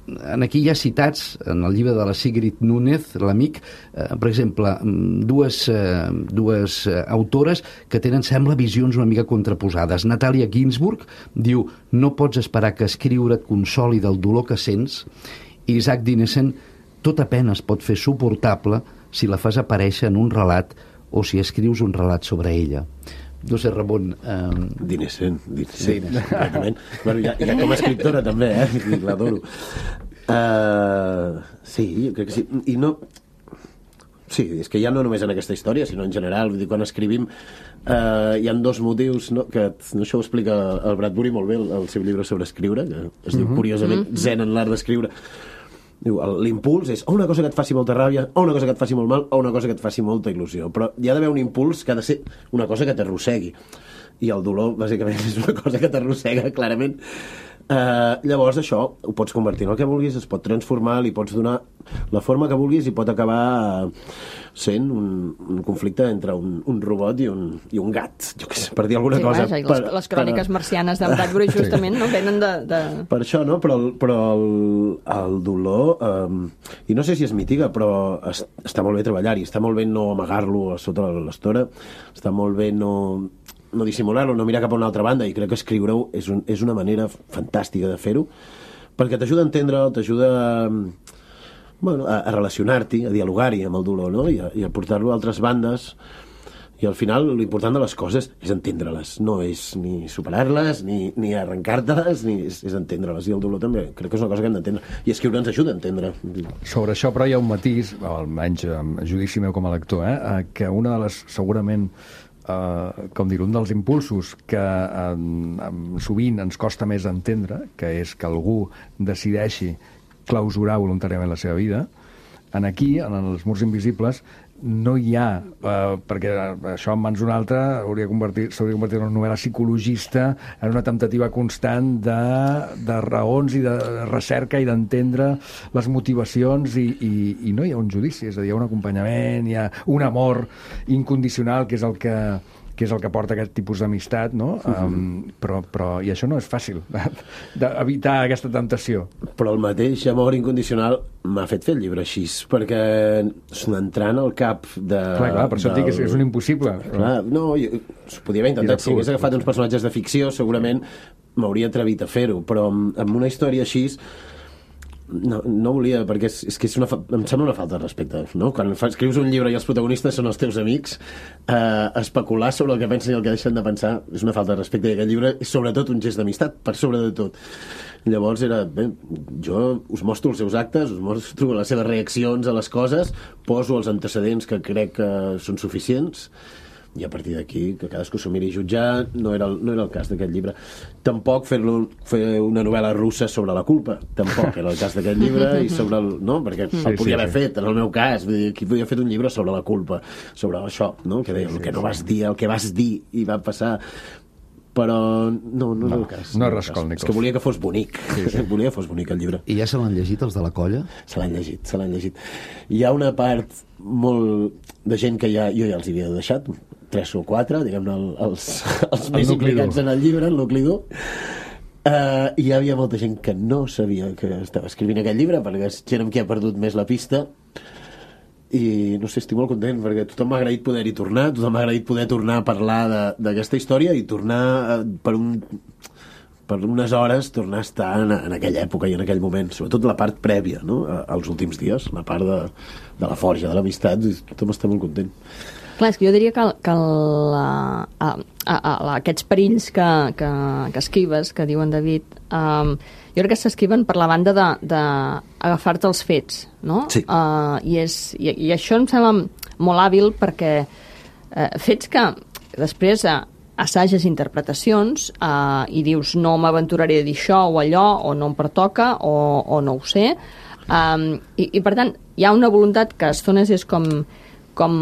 en aquí hi ha citats, en el llibre de la Sigrid Núñez, l'amic, eh, per exemple, dues, eh, dues eh, autores que tenen, sembla, visions una mica contraposades. Natalia Ginsburg diu: no pots esperar que escriure et consoli del dolor que sents, i Isaac Dinesen: tota pena es pot fer suportable si la fas aparèixer en un relat o si escrius un relat sobre ella. No sé, Ramon... Um... Dinesen, Dinesen, completament. Bueno, ja, ja com a escriptora també, eh? L'adoro. Uh, sí, jo crec que sí. I no... Sí, és que ja no només en aquesta història, sinó en general. Vull dir, quan escrivim uh, hi ha dos motius, no? Que no, això ho explica el Bradbury molt bé, el, el seu llibre sobre escriure, que es diu, curiosament, Zen en l'art d'escriure. Diu, l'impuls és o una cosa que et faci molta ràbia, o una cosa que et faci molt mal, o una cosa que et faci molta il·lusió. Però hi ha d'haver un impuls que ha de ser una cosa que t'arrossegui. I el dolor, bàsicament, és una cosa que t'arrossega, clarament. Uh, llavors, això ho pots convertir en el que vulguis, es pot transformar, li pots donar la forma que vulguis i pot acabar sent un, un conflicte entre un, un robot i un, i un gat, jo què sé, per dir alguna sí, cosa. Vaja, per, les, les cròniques per... marcianes de Bradbury justament no venen de, de... Per això, no? Però el, però el, el dolor, um, i no sé si es mitiga, però es, està molt bé treballar-hi, està molt bé no amagar-lo a sota l'estora, està molt bé no... no dissimular-lo, no mirar cap a una altra banda, i crec que escriure-ho és, un, és una manera fantàstica de fer-ho, perquè t'ajuda a entendre-ho, t'ajuda a, bueno, a, a relacionar-t'hi, a dialogar-hi amb el dolor, no? I a, i a portar-lo a altres bandes, i al final l'important de les coses és entendre-les, no és ni superar-les, ni, ni arrencar-te-les, ni és, és entendre-les, i el dolor també, crec que és una cosa que hem d'entendre, i escriure ens ajuda a entendre. Sobre això, però, hi ha un matís, almenys en judici meu com a lector, eh, que una de les, segurament, Uh, com dir, un dels impulsos que um, um, sovint ens costa més entendre, que és que algú decideixi clausurar voluntàriament la seva vida, en aquí, en els murs invisibles, no hi ha, uh, perquè això en mans d'un altre hauria convertit, s'hauria convertit en una novel·la psicologista, en una temptativa constant de, de raons i de recerca i d'entendre les motivacions, i, i, i no hi ha un judici, és a dir, hi ha un acompanyament, hi ha un amor incondicional, que és el que que és el que porta aquest tipus d'amistat, no? Mm-hmm. Um, però, però, i això no és fàcil, d'evitar aquesta temptació. Però el mateix amor incondicional m'ha fet fer el llibre així, perquè entrant al cap de... Clar, clar, per això del... dic que és un impossible. Clar, no, jo, s'ho podia haver intentat. Si hagués agafat uns personatges de ficció, segurament m'hauria atrevit a fer-ho, però amb, amb una història així no, no volia, perquè és, és que és una, em sembla una falta de respecte, no? Quan fa, escrius un llibre i els protagonistes són els teus amics, eh, especular sobre el que pensen i el que deixen de pensar és una falta de respecte, i aquest llibre és sobretot un gest d'amistat, per sobre de tot. Llavors era, bé, jo us mostro els seus actes, us mostro les seves reaccions a les coses, poso els antecedents que crec que són suficients, i a partir d'aquí, que cadascú s'ho miri jutjar, no era el, no era el cas d'aquest llibre. Tampoc fer-lo, fer una novel·la russa sobre la culpa, tampoc era el cas d'aquest llibre, i sobre el, no? Perquè sí, el podia sí, haver sí. fet, en el meu cas, vull dir, qui podia haver fet un llibre sobre la culpa, sobre això, no? Que deia, el que no vas dir, el que vas dir i va passar, però no, no, no és el cas. No és Raskolnikov. És que volia que fos bonic, sí, sí. volia que fos bonic el llibre. I ja se l'han llegit, els de la colla? Se l'han llegit, se l'han llegit. Hi ha una part molt de gent que ja, jo ja els havia deixat, tres o quatre, diguem-ne, els, els més implicats en el llibre, el nucli dur. Uh, hi havia molta gent que no sabia que estava escrivint aquest llibre, perquè és gent amb qui ha perdut més la pista, i no sé, estic molt content, perquè tothom m'ha agraït poder-hi tornar, tothom m'ha agraït poder tornar a parlar d'aquesta història i tornar uh, per un... per unes hores tornar a estar en, en aquella època i en aquell moment, sobretot la part prèvia, no? als últims dies, la part de, de la forja, de l'amistat, tothom està molt content. Clar, és que jo diria que, que la, a, a, a, aquests perills que, que, que esquives, que diuen David, um, jo crec que s'esquiven per la banda d'agafar-te els fets, no? Sí. Uh, i, és, i, I això em sembla molt hàbil perquè uh, fets que després uh, assages interpretacions uh, i dius no m'aventuraré a dir això o allò, o no em pertoca, o, o no ho sé. Um, i, I per tant, hi ha una voluntat que a estones és com... com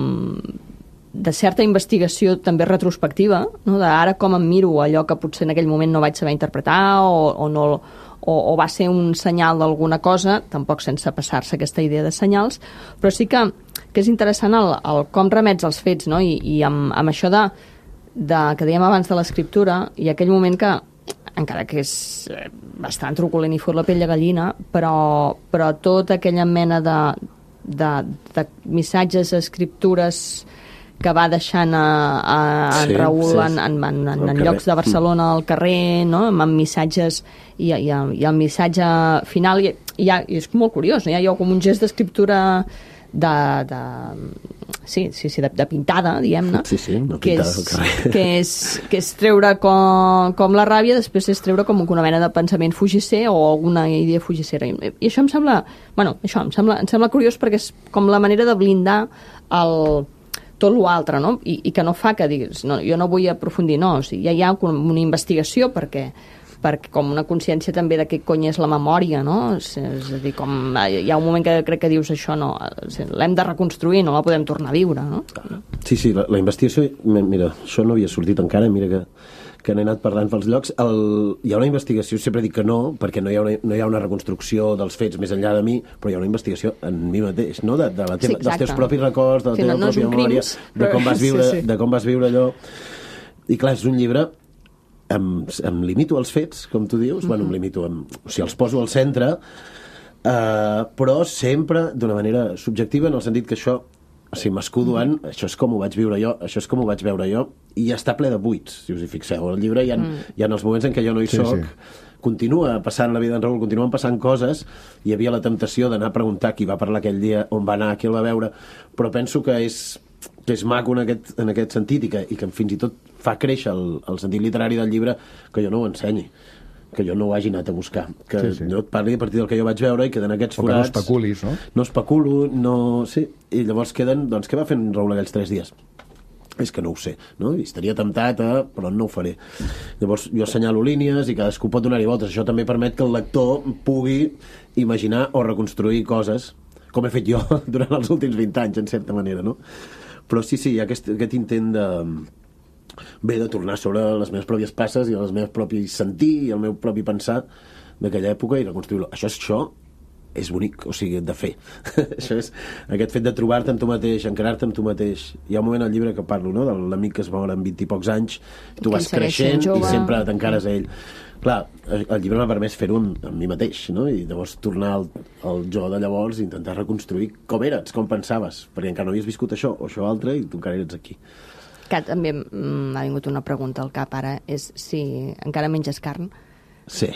de certa investigació també retrospectiva, no? De ara com em miro allò que potser en aquell moment no vaig saber interpretar o, o, no, o, o va ser un senyal d'alguna cosa, tampoc sense passar-se aquesta idea de senyals, però sí que, que és interessant el, el com remets els fets, no? I, i amb, amb això de, de, que dèiem abans de l'escriptura, i aquell moment que encara que és bastant truculent i fot la pell de gallina, però, però tota aquella mena de, de, de missatges, escriptures que va deixant a, a, a sí, en Raül sí, en, en, en, en, en carrer. llocs de Barcelona al carrer, no? Amb missatges i, i, i el missatge final i, i, ha, i és molt curiós, no? Hi ha, hi ha com un gest d'escriptura de, de, sí, sí, sí, de, de pintada, diguem-ne, Sí, sí, una que, pintada és, al carrer. que, és, que és treure com, com la ràbia, després és treure com una mena de pensament fugisser o alguna idea fugissera. I, i això em sembla, bueno, això em sembla, em sembla curiós perquè és com la manera de blindar el, tot l'altre, no? I, i que no fa que diguis, no, jo no vull aprofundir, no, o sigui, ja hi ha una investigació perquè perquè com una consciència també de què cony és la memòria, no? És, és a dir, com hi ha un moment que crec que dius això no, l'hem de reconstruir, no la podem tornar a viure, no? Sí, sí, la, la investigació, mira, això no havia sortit encara, mira que, que n'he anat parlant pels llocs. El, hi ha una investigació, sempre dic que no, perquè no hi, ha una, no hi ha una reconstrucció dels fets més enllà de mi, però hi ha una investigació en mi mateix, no? De, de la teva, Sí, dels teus propis records, de la sí, teva no, no pròpia memòria, crims, de com vas viure, sí, sí. de com vas viure allò. I clar, és un llibre em, em limito als fets, com tu dius, mm-hmm. bueno, em limito, em, o sigui, els poso al centre, eh, però sempre d'una manera subjectiva, en el sentit que això, o sigui, m'escudo en, això és com ho vaig viure jo, això és com ho vaig veure jo, i ja està ple de buits, si us hi fixeu. El llibre hi ha, mm. hi ha els moments en què jo no hi Sí, soc, sí. continua passant la vida d'en Raül, continuen passant coses, hi havia la temptació d'anar a preguntar qui va parlar aquell dia, on va anar, qui el va veure, però penso que és que és maco en aquest, en aquest sentit i que, i que fins i tot fa créixer el, el sentit literari del llibre, que jo no ho ensenyi, que jo no ho hagi anat a buscar, que Sí, sí. no et parli a partir del que jo vaig veure i queden aquests O que no forats. especulis, no? No especulo, no... Sí, i llavors queden... Doncs què va fent Raül aquells tres dies? És que no ho sé, no? I estaria temptat, a... però no ho faré. Llavors jo assenyalo línies i cadascú pot donar-hi voltes. Això també permet que el lector pugui imaginar o reconstruir coses, com he fet jo durant els últims vint anys, en certa manera, no? Però sí, sí, hi ha aquest, aquest intent de... bé, de tornar sobre les meves pròpies passes i els meus propis sentir i el meu propi pensar d'aquella època i reconstruir-lo. Això és això, és bonic, o sigui, de fer. Això és aquest fet de trobar-te amb tu mateix, encarar-te amb tu mateix. Hi ha un moment al llibre que parlo, no?, de l'amic que es mor amb vint i pocs anys, tu Que vas segueix sent creixent i jove. sempre t'encares a ell. Clar, el llibre m'ha permès fer-ho amb, amb mi mateix, no?, i llavors tornar al, al jo de llavors i intentar reconstruir com eres, com pensaves, perquè encara no havies viscut això o això altre i tu encara eres aquí. Que també m'ha vingut una pregunta al cap ara, és si encara menges carn. Sí.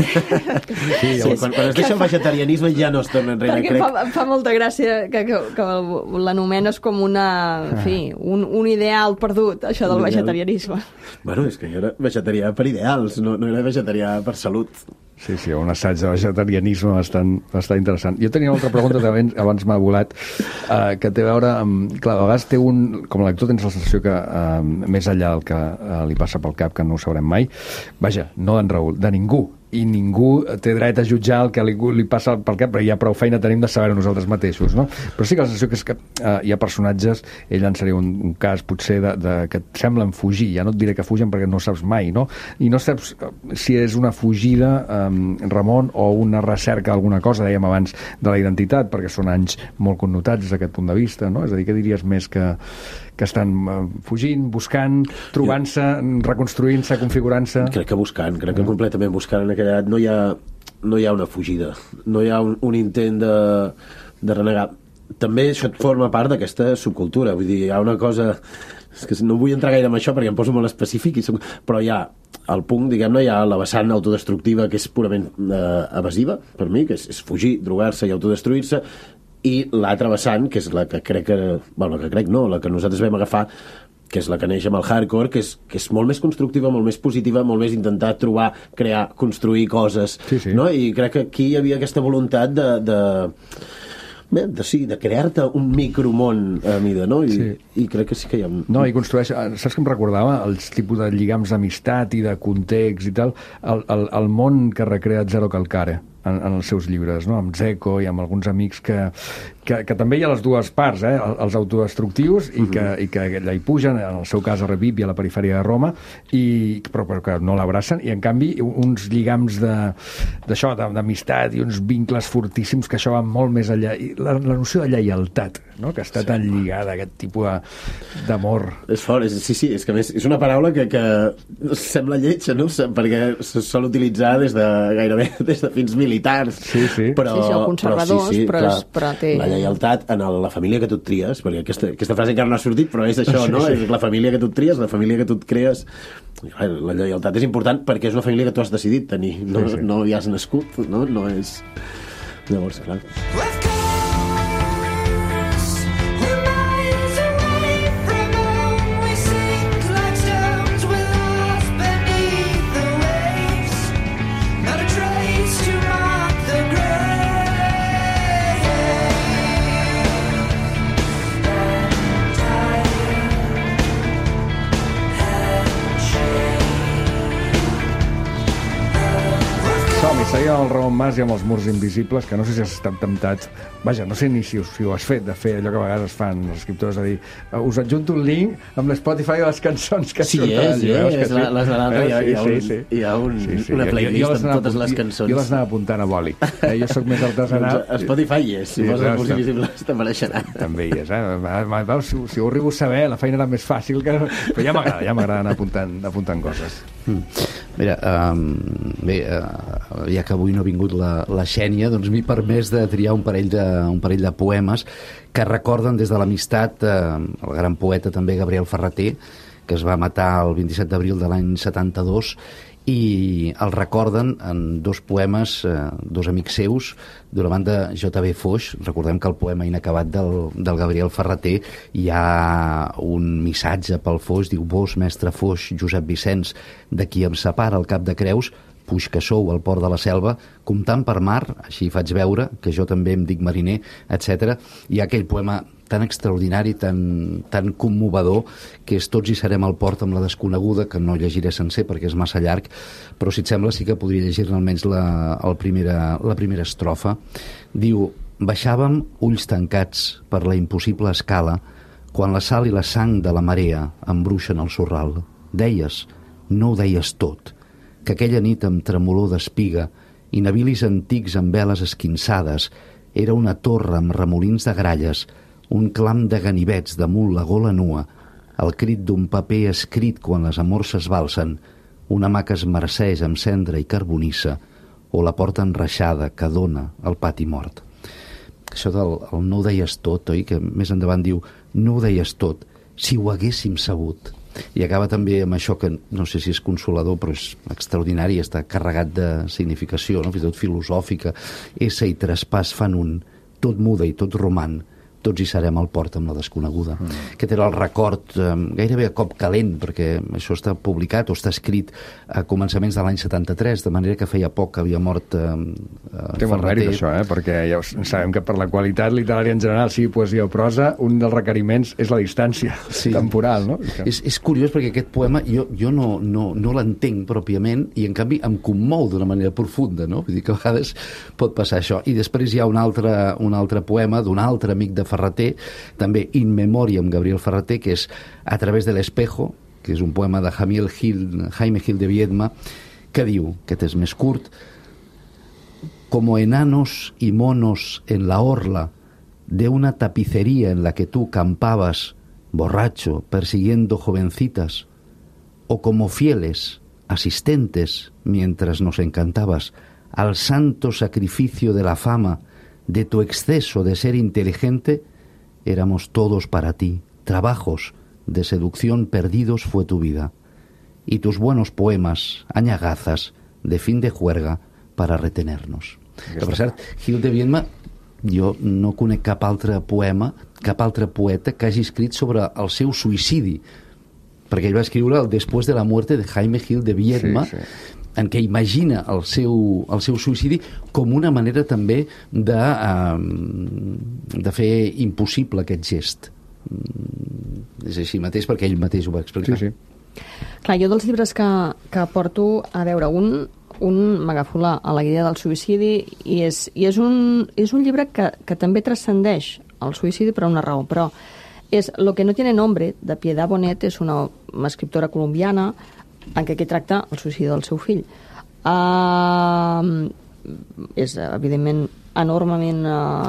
sí, sí quan, quan es deixa el vegetarianisme ja no es torna enrere, Perquè crec. fa, fa molta gràcia que, que, que l'anomenes com una, en fi, un, un ideal perdut, això del Un ideal. vegetarianisme. Bueno, és que jo era vegetarià per ideals, no, no era vegetarià per salut. Sí, sí, un assaig de vegetarianisme bastant, bastant interessant. Jo tenia una altra pregunta que abans, abans m'ha volat, eh, que té a veure amb... Clar, a vegades té un... Com a lector tens la sensació que, eh, més enllà del que eh, li passa pel cap, que no ho sabrem mai, vaja, no d'en Raül, de ningú, i ningú té dret a jutjar el que li, li passa pel cap, però ja prou feina tenim de saber-ho nosaltres mateixos, no? Però sí que la sensació que és que eh, hi ha personatges, ell en seria un, un cas potser de, de, que et semblen fugir, ja no et diré que fugen perquè no saps mai, no? I no saps eh, si és una fugida, eh, Ramon, o una recerca d'alguna cosa, dèiem abans, de la identitat, perquè són anys molt connotats des d'aquest punt de vista, no? És a dir, què diries més que, que estan eh, fugint, buscant, trobant-se, reconstruint-se, configurant-se? Crec que buscant, crec que completament buscant en aquella edat. No hi ha, no hi ha una fugida, no hi ha un, un intent de, de renegar. També això forma part d'aquesta subcultura, vull dir, hi ha una cosa... És que no vull entrar gaire en això perquè em poso molt específic, i soc... però hi ha al punt, diguem-ne, hi ha la vessant autodestructiva que és purament eh, evasiva, per mi, que és, és fugir, drogar-se i autodestruir-se, i l'altra vessant, que és la que crec que... Bueno, la que crec no, la que nosaltres vam agafar, que és la que neix amb el hardcore, que és, que és molt més constructiva, molt més positiva, molt més intentar trobar, crear, construir coses, Sí, sí. no? I crec que aquí hi havia aquesta voluntat de... de bé, de, sí, de crear-te un micromón a mida, no? I, Sí. i crec que sí que hi ha... un- No, i construeix... Saps què em recordava? Els tipus de lligams d'amistat i de context i tal. El, el, el món que recrea Zero Calcare. en, en els seus llibres, no? Amb Zeco i amb alguns amics que, que, que també hi ha les dues parts, eh? Els autodestructius i que, i que allà hi pugen, en el seu cas a Reviv i a la perifèria de Roma, i, però, però que no l'abracen, i en canvi uns lligams d'això, d'amistat i uns vincles fortíssims que això va molt més enllà. I la, la noció de lleialtat, no? Que està sí. tan lligada a aquest tipus d'amor. És fort, és, sí, sí, és que més és una paraula que, que sembla lletja, no? Perquè se sol utilitzar des de gairebé des de fins militars. Sí, sí. Però, sí, això, conservadors, però, sí, sí, però, clar, és, però té... La lleialtat en el, la família que tu et tries, perquè aquesta, aquesta frase encara no ha sortit, però és això, sí, no? Sí. És la família que tu et tries, la família que tu et crees. La lleialtat és important perquè és una família que tu has decidit tenir, no, sí, sí. no hi has nascut, no? No és... Llavors, clar... Seguia el Ramon Mas i amb els murs invisibles, que no sé si has estat temptat, vaja, no sé ni si, si ho has fet, de fer allò que a vegades fan els escriptors, a dir, uh, us adjunto un link amb l'Spotify de les cançons que sí, surten és, sí, és, és, la, les eh, hi ha, hi ha, un, sí, sí. Hi ha un, sí, sí. una playlist jo, jo amb totes les cançons. Jo, jo les anava apuntant a boli. Eh, jo sóc més artesanal. Doncs Spotify hi és, si sí, poses els murs invisibles t'apareixerà. També hi és, eh? Si, si ho arribo a saber, la feina era més fàcil, que... però ja m'agrada, ja m'agrada anar apuntant, apuntant coses. Mm. Mira, um, bé, uh, ja que avui no ha vingut la, la Xènia, doncs m'he permès de triar un parell de, un parell de poemes que recorden des de l'amistat uh, el gran poeta també Gabriel Ferrater, que es va matar el vint-i-set d'abril de l'any setanta-dos, i el recorden en dos poemes, eh, dos amics seus, d'una banda J B Foix. Recordem que el poema inacabat del, del Gabriel Ferrater hi ha un missatge pel Foix, diu: vos, mestre Foix, Josep Vicenç, de qui em separa el cap de Creus, puix que sou al port de la Selva, comptant per mar, així faig veure que jo també em dic mariner, etcètera. Hi ha aquell poema tan extraordinari, tan, tan commovedor, que és Tots hi serem al port amb la desconeguda, que no llegiré sencer perquè és massa llarg, però si et sembla sí que podria llegir-ne almenys la, el primera, la primera estrofa. Diu: baixàvem ulls tancats per la impossible escala quan la sal i la sang de la marea embruixen el sorral. Deies, no ho deies tot, que aquella nit amb tremolor d'espiga i navilis antics amb veles esquinçades era una torre amb remolins de gralles, un clam de ganivets damunt la gola nua, el crit d'un paper escrit quan les amors s'esbalcen, una mà que es marceix amb cendra i carbonissa, o la porta enreixada que dona al pati mort. Això del el no ho deies tot, oi? Que més endavant diu: no ho deies tot, si ho haguéssim sabut. I acaba també amb això que no sé si és consolador, però és extraordinari, està carregat de significació, no? Fins i tot filosòfica. Essa i traspàs fan un, tot muda i tot roman, tots hi serem al port amb la desconeguda. Mm. Aquest era el record eh, gairebé a cop calent, perquè això està publicat o està escrit a començaments de l'any setanta-tres, de manera que feia poc que havia mort eh, Té molt mèrit això, eh? Perquè ja sabem que per la qualitat literària en general, sigui poesia o prosa, un dels requeriments és la distància sí. temporal, no? És, és curiós perquè aquest poema jo, jo no, no, no l'entenc pròpiament i en canvi em commou d'una manera profunda, no? Vull dir que a vegades pot passar això. I després hi ha un altre, un altre poema d'un altre amic de Ferrater, també In Memoriam Gabriel Ferrater, que és A través del espejo, que és un poema de Jaime Gil, Jaime Gil de Viedma, que diu, que és més curt: como enanos y monos en la orla de una tapicería en la que tú campabas, borracho, persiguiendo jovencitas, o como fieles asistentes mientras nos encantabas al santo sacrificio de la fama de tu exceso de ser inteligente, éramos todos para ti, trabajos de seducción perdidos fue tu vida, y tus buenos poemas, añagazas de fin de juerga para retenernos. Que, per cert, Gil de Viedma, jo no conec cap altre poema, cap altre poeta que hagi escrit sobre el seu suïcidi, perquè ell va escriure el Después de la muerte de Jaime Gil de Viedma, sí, sí. en què imagina el seu, el seu suïcidi com una manera també de, um, de fer impossible aquest gest. És així mateix, perquè ell mateix ho va explicar. Sí, sí. Clar, jo dels llibres que, que porto, a veure, un, un m'agafo la, a la idea del suïcidi i és, i és, un, és un llibre que, que també transcendeix el suïcidi per una raó, però és Lo que no tiene nombre, de Piedad Bonet, és una, una escriptora colombiana en què aquí tracta el suïcidi del seu fill. Uh, és, evidentment, enormement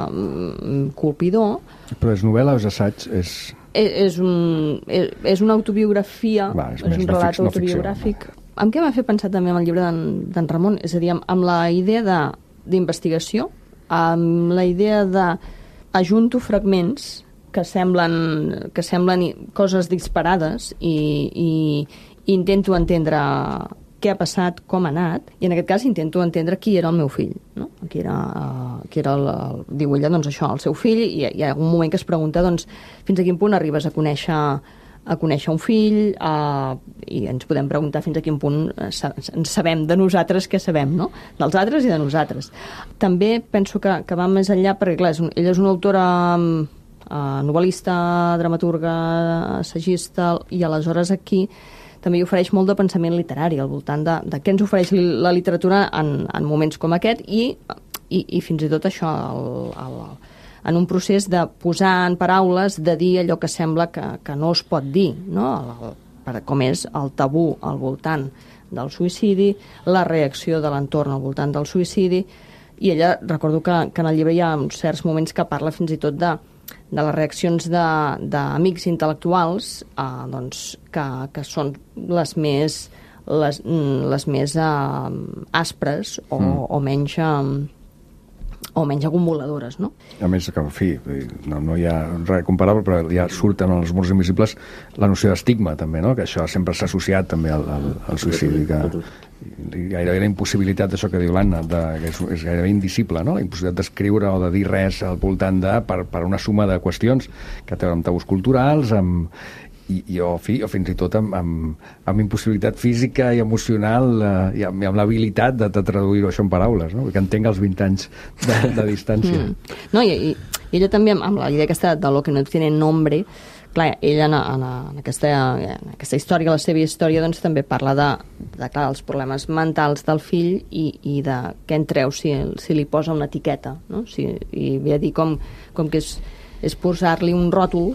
uh, colpidor. Però és novel·la o és assaig? És... És, és, un, és, és una autobiografia, Va, és, és un no relat ficció, autobiogràfic. No amb què m'ha fet pensar també amb el llibre d'en Ramon? És a dir, amb, amb la idea d'investigació, amb la idea de ajunto fragments que semblen, que semblen coses disparades i, i, i intento entendre què ha passat, com ha anat, i en aquest cas intento entendre qui era el meu fill, no? Qui era, uh, qui era el, el, diu ella, doncs això, el seu fill, i hi ha un moment que es pregunta, doncs, fins a quin punt arribes a conèixer a conèixer un fill, uh, i ens podem preguntar fins a quin punt sa ens sabem de nosaltres què sabem, no? Dels altres i de nosaltres. També penso que, que va més enllà, perquè clar, és un, ella és una autora uh, novel·lista, dramaturga, assagista, i aleshores aquí també hi ofereix molt de pensament literari al voltant de, de què ens ofereix la literatura en, en moments com aquest i, i, i fins i tot això, el, el, en un procés de posar en paraules, de dir allò que sembla que, que no es pot dir, no? El, el, com és el tabú al voltant del suïcidi, la reacció de l'entorn al voltant del suïcidi, i ella, recordo que, que en el llibre hi ha uns certs moments que parla fins i tot de de les reaccions d'amics intel·lectuals eh, doncs, que, que són les més, les, les més eh, aspres o, mm. o menys... Eh, o menys acumuladores, no? A més, que, en fi, no, no hi ha res comparable, però ja surten als murs invisibles la noció d'estigma, també, no? Que això sempre s'ha associat també al, al, al suïcidi, que gairebé la impossibilitat d'això que diu l'Anna, que és, és gairebé indicible, no? La impossibilitat d'escriure o de dir res al voltant de, per, per una suma de qüestions que tenen amb tabús culturals, amb I, i o, fi, o fins i tot amb, amb, amb impossibilitat física i emocional eh, i amb, amb l'habilitat de, de traduir-ho això en paraules, no? Que entenc els vint anys de, de distància. Mm. No, i, i, i ella també, amb la idea aquesta de lo que no tiene nombre, clar, ella en, en, en, aquesta, en aquesta història, la seva història, doncs també parla de, de clar, els problemes mentals del fill i, i de què en treu si, si li posa una etiqueta, no? Si, i ve a dir com, com que és, és posar-li un ròtol,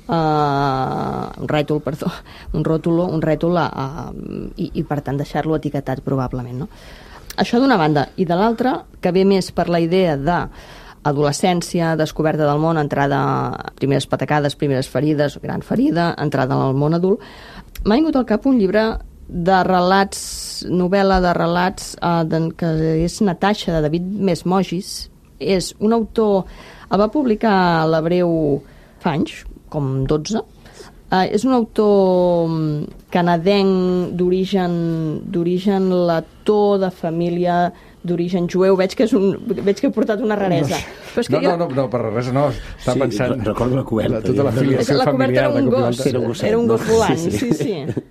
Uh, un rètol, perdó, un ròtol, un rètol uh, i, i per tant deixar-lo etiquetat probablement, no? Això d'una banda, i de l'altra que ve més per la idea de adolescència, descoberta del món, entrada, primeres patacades, primeres ferides, gran ferida, entrada al món adult. M'ha vingut al cap un llibre de relats, novel·la de relats uh, de, que és Natasha, de David Mesmogis. És un autor, el va publicar a l'Hebreu fa anys, com dotze. Uh, és un autor canadenc d'origen d'origen letó, de família d'origen jueu. Veig que és un, veig que ha portat una raresa. No, Però és que no, jo... no, no, no, per res, no. Està sí, pensant... Recordo la coberta. La, tota la filiació la familiar. Era un gos, era un gosset, era un no? gos volant, Sí, sí, sí. sí.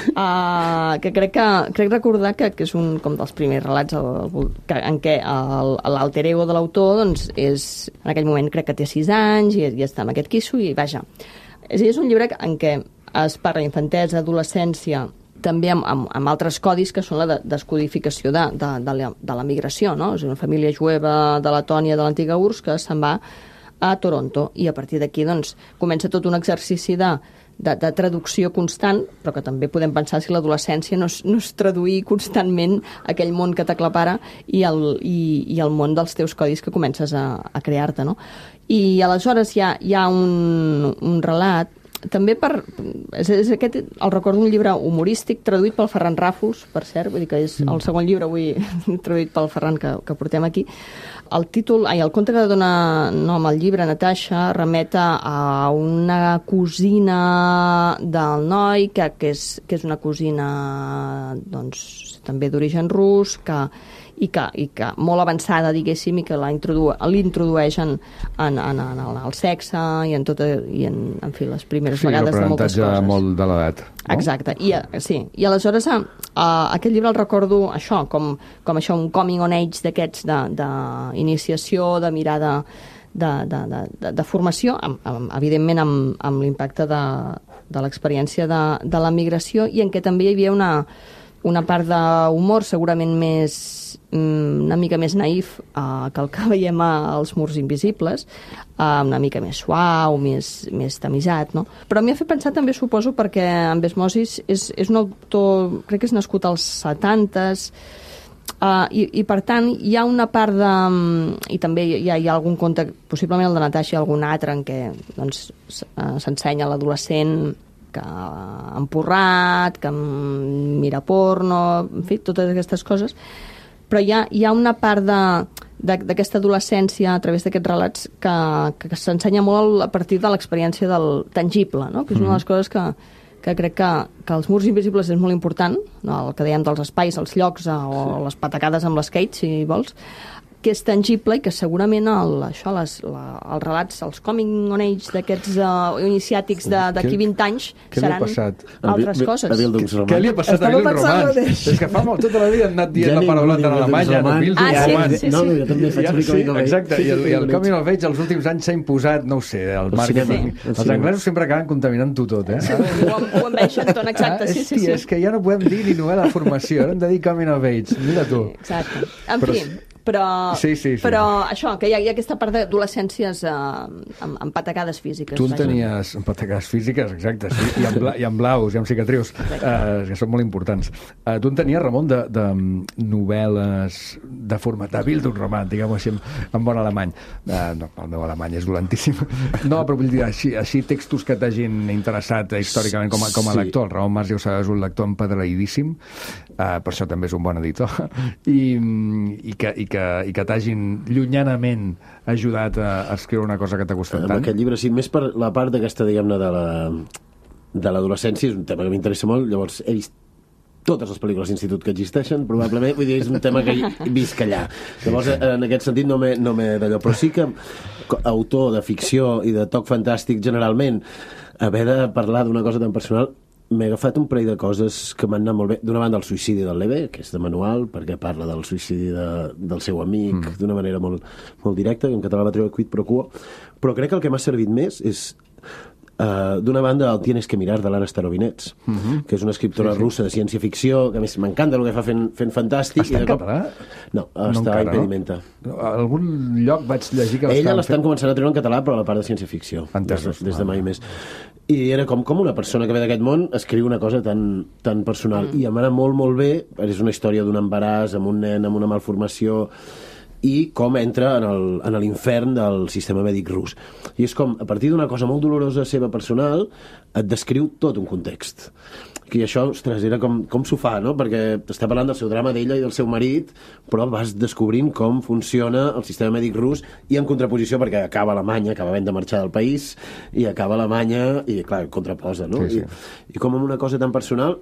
Uh, que crec que crec recordar que, que és un com dels primers relats el, el, que, en què l'alter ego de l'autor doncs és, en aquell moment crec que té sis anys i, i està en aquest quisso i vaja, és, és un llibre en què es parla d'infantesa, adolescència, també amb, amb, amb altres codis que són la de, descodificació de, de, de, la, de la migració, no? És una família jueva de Letònia, de l'antiga U R S S, que se'n va a Toronto i a partir d'aquí doncs comença tot un exercici de De, de traducció constant, però que també podem pensar si l'adolescència no, no és traduir constantment aquell món que t'aclapara i, el, i, i el món dels teus codis que comences a, a crear-te, no? I aleshores hi ha, hi ha un, un relat també per... És, és aquest, el recordo d'un llibre humorístic traduït pel Ferran Ràfols, per cert, vull dir que és el segon llibre avui traduït pel Ferran que, que portem aquí. El títol, ai, el conte que dona nom al llibre, Natasha, remet a una cosina del noi, que, que, és, que és una cosina doncs, també d'origen rus, que, i, que, i que molt avançada, diguéssim, i que l'introdueix en, en, en, en el sexe i en, tot, i en, en fi, les primeres sí, vegades de moltes coses. Sí, l'aprenentatge molt de l'edat. No? Exacte, I, sí. I aleshores uh, aquest llibre el recordo això, com, com això, un coming on age d'aquests d'iniciació, de, de mirada de, de, de, de, de formació, amb, amb, evidentment amb, amb l'impacte de, de l'experiència de, de la migració, i en què també hi havia una, una part d'humor segurament més una mica més naïf uh, que el que veiem als Murs Invisibles, uh, una mica més suau, més, més tamisat, no? Però m'hi ha fet pensar també, suposo, perquè en Desmosis és, és un autor, crec que és nascut als setantes, uh, i, i per tant hi ha una part de... i també hi ha, hi ha algun conte, possiblement el de Natasha, algun altre, en què doncs, s'ensenya l'adolescent que ha empurrat, que mira porno, en fi, totes aquestes coses, però hi ha, hi ha una part d'aquesta adolescència a través d'aquests relats que, que, que s'ensenya molt a partir de l'experiència del tangible, no? Que és una de les coses que, que crec que, que els Murs Invisibles és molt important, no? El que dèiem dels espais, els llocs o les patacades amb l'skate, si vols, que és tangible i que segurament el, això, les, la, els relats, els coming on age d'aquests uh, iniciàtics d'aquí vint anys seran altres coses. Què li ha passat a Bill Romans? És que fa molt, tota la vida hem anat dient la paraulota en alemanya, no? Bill Romans. No, jo també faig un coming of age. Exacte, i el, i el coming of age els últims anys s'ha imposat, no ho sé, el màrqueting. Els anglesos sempre acaben contaminant-ho tot, eh? Ho enveixen tot, exacte, sí, sí. És que ja no podem dir ni novel·la de formació, ara hem de dir coming of age, mira tu. Exacte. En fi, però, sí, sí, sí. però això, que hi ha, hi ha aquesta part d'adolescències eh, amb, amb patacades físiques. Tu en tenies amb patacades físiques, exacte, sí, i, amb, bla, i amb blaus i amb cicatrius, eh, que són molt importants. Eh, tu en tenies, Ramon, de, de novel·les de formatar Bild un romà, diguem-ho així, en bon alemany. Eh, no, el meu alemany és dolentíssim. No, però vull dir, així, així textos que t'hagin interessat històricament com a, com a lector. El Ramon Mas, ja ho sabeu, és un lector empadreïdíssim, eh, per això també és un bon editor, i, i que, i que, i que t'hagin llunyanament ajudat a, a escriure una cosa que t'ha costat tant. Amb aquest llibre, sí, més per la part d'aquesta, diguem-ne, de la de l'adolescència, és un tema que m'interessa molt, llavors he vist totes les pel·lícules d'institut que existeixen, probablement, vull dir, és un tema que he vist allà. Llavors, en aquest sentit, no m'he no d'allò, però sí que autor de ficció i de toc fantàstic, generalment, haver de parlar d'una cosa tan personal, m'he agafat un parell de coses que m'han anat molt bé. D'una banda, el suïcidi del Leve, que és de manual, perquè parla del suïcidi de, del seu amic mm. d'una manera molt, molt directa, que en català va treure quid pro quo. Però crec que el que m'ha servit més és, uh, d'una banda, el Tienes que mirar, de l'Anna Starovinets, mm -hmm. que és una escriptora sí, sí. russa de ciència-ficció, que a més m'encanta el que fa fent, fent fantàstic. Està i en cop... català? No, està no a Impedimenta. No? A algun lloc vaig llegir que Ella l'estan fent... començant a treure en català, però a la part de ciència-ficció, des, de, des de mai més. I era com, com una persona que ve d'aquest món escriu una cosa tan, tan personal. Mm. I em va anar molt, molt bé. És una història d'un embaràs amb un nen amb una malformació i com entra en l'infern del sistema mèdic rus. I és com, a partir d'una cosa molt dolorosa seva personal, et descriu tot un context. I això, ostres, era com, com s'ho fa, no? Perquè està parlant del seu drama d'ella i del seu marit, però vas descobrint com funciona el sistema mèdic rus i en contraposició, perquè acaba Alemanya, acaba havent de marxar del país, i acaba Alemanya, i clar, contraposa, no? Sí, sí. I, I com amb una cosa tan personal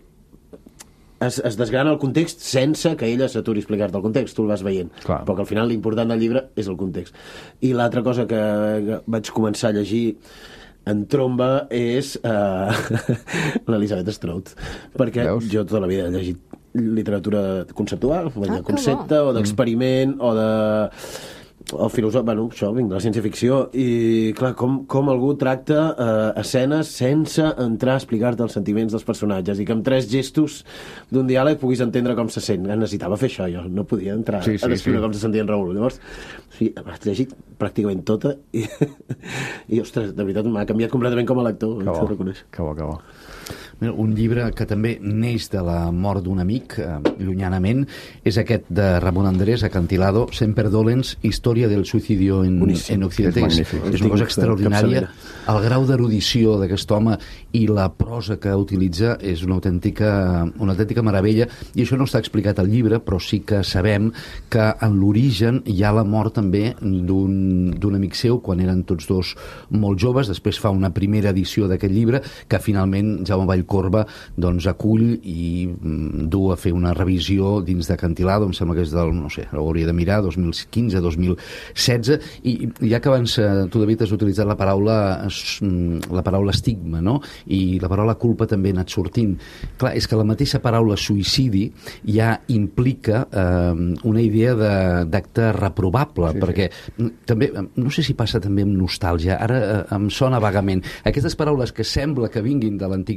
es, es desgrana el context sense que ella s'aturi a explicar-te el context, tu el vas veient. Clar. Però que al final l'important del llibre és el context. I l'altra cosa que, que vaig començar a llegir en tromba és uh, l'Elisabeth Strout, perquè Veus? jo tota la vida he llegit literatura conceptual, ah, de concepte bo. o d'experiment mm. o de o filosòfic, bueno, això, vinc de la ciència-ficció, i clar, com, com algú tracta eh, escenes sense entrar a explicar-te els sentiments dels personatges, i que amb tres gestos d'un diàleg puguis entendre com se sent. Necessitava fer això, jo no podia entrar sí, sí, a descriure sí. com se sentia en Raül. Llavors, sí, has llegit pràcticament tota, i, i ostres, de veritat, m'ha canviat completament com a lector, que bo, que bo, que bo. Un llibre que també neix de la mort d'un amic, eh, llunyanament, és aquest de Ramon Andrés, Acantilado, Semper Dolens, Història del suicidio en, en Occidente. És, és, és una cosa extraordinària. El grau d'erudició d'aquest home i la prosa que utilitza és una autèntica, una autèntica meravella, i això no està explicat al llibre, però sí que sabem que en l'origen hi ha la mort també d'un amic seu, quan eren tots dos molt joves. Després fa una primera edició d'aquest llibre, que finalment Jaume Vallcorba doncs, acull i mm, du a fer una revisió dins d'Acantilado, em sembla que és del, no sé, ho hauria de mirar, dos mil quinze dos mil setze, i ja que abans eh, tu, David, has utilitzat la paraula la paraula estigma, no? I la paraula culpa també ha anat sortint. Clar, és que la mateixa paraula suïcidi ja implica eh, una idea d'acte reprobable, sí, perquè sí. també, no sé si passa també amb nostàlgia, ara eh, em sona vagament. Aquestes paraules que sembla que vinguin de l'antiguitat clàssica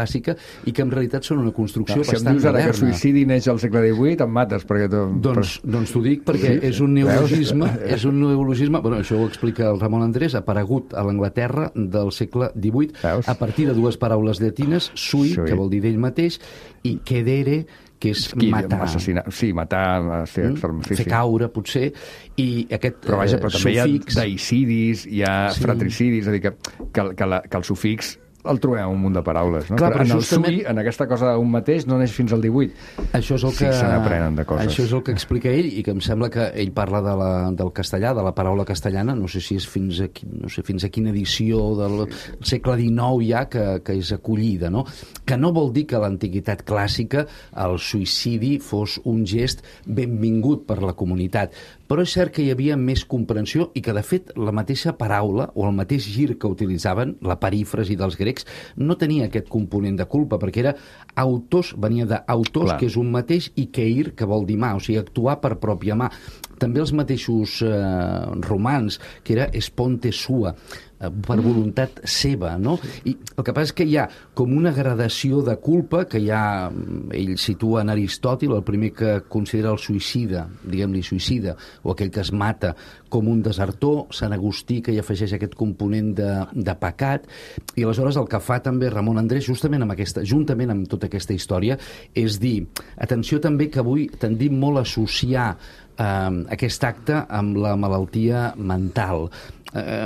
clàssica i que en realitat són una construcció no, si bastant em dius ara moderna. que suïcidi neix al segle divuit, em mates, perquè... Tu... Doncs, doncs t'ho dic perquè sí, és un neologisme, és un neologisme, bueno, això ho explica el Ramon Andrés, aparegut a l'Anglaterra del segle divuit, Veus? a partir de dues paraules llatines, sui, Sui. que vol dir d'ell mateix, i cedere, que és Qui, matar. Assassinar. Sí, matar, sí, Mm? sí, Fer sí. caure, potser, i aquest Però vaja, però eh, també sufix... hi ha deïcidis, hi ha Sí. fratricidis, és a dir, que, que, que, la, que el sufix el trobem en un munt de paraules, no? Clar, però però en el justament- sui, en aquesta cosa un mateix, no neix fins al divuit. Això és el Sí, que, se n'aprenen de coses. Això és el que explica ell, i que em sembla que ell parla de la, del castellà, de la paraula castellana, no sé si és fins a, qui- no sé, fins a quina edició del segle dinou ja que, que és acollida, no? Que no vol dir que a l'antiguitat clàssica el suïcidi fos un gest benvingut per la comunitat, però és cert que hi havia més comprensió i que, de fet, la mateixa paraula o el mateix gir que utilitzaven, la perífrasi dels grecs, no tenia aquest component de culpa, perquè era autos, venia d'autors, Clar. que és un mateix, i keir, que vol dir mà, o sigui, actuar per pròpia mà. També els mateixos eh, romans, que era esponte sua, eh, per voluntat seva, no? I el que passa és que hi ha com una gradació de culpa que ja ell situa en Aristòtil, el primer que considera el suïcida, diguem-li suïcida, o aquell que es mata com un desertor, Sant Agustí, que hi afegeix aquest component de, de pecat, i aleshores el que fa també Ramon Andrés, justament amb aquesta, juntament amb tota aquesta història, és dir, atenció també que avui tendim molt a associar eh, aquest acte amb la malaltia mental. Eh,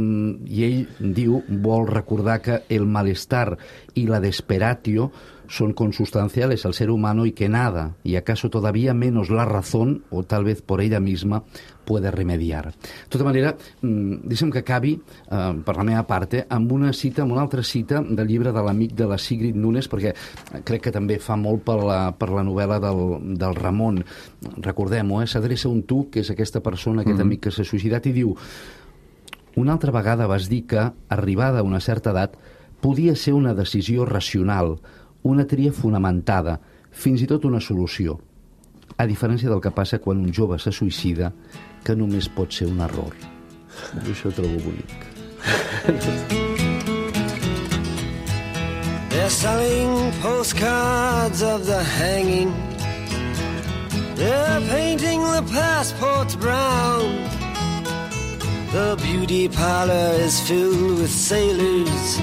I ell diu, vol recordar que el malestar i la desperatio son consustanciales al ser humano y que nada, y acaso todavía menos la razón, o tal vez por ella misma, puede remediar. De tota manera, deixa'm que acabi, eh, per la meva part, eh, amb una cita, amb una altra cita del llibre de l'amic de la Sigrid Nunes, perquè crec que també fa molt per la, per la novel·la del, del Ramon. Recordem-ho, eh? S'adreça un tu, que és aquesta persona, aquest mm-hmm. amic que s'ha suïcidat, i diu: una altra vegada vas dir que, arribada a una certa edat, podia ser una decisió racional, una tria fonamentada, fins i tot una solució. A diferència del que passa quan un jove se suïcida, que només pot ser un error. I això ho trobo bonic. They're selling postcards of the hanging. They're painting the passports brown. The beauty parlor is filled with sailors.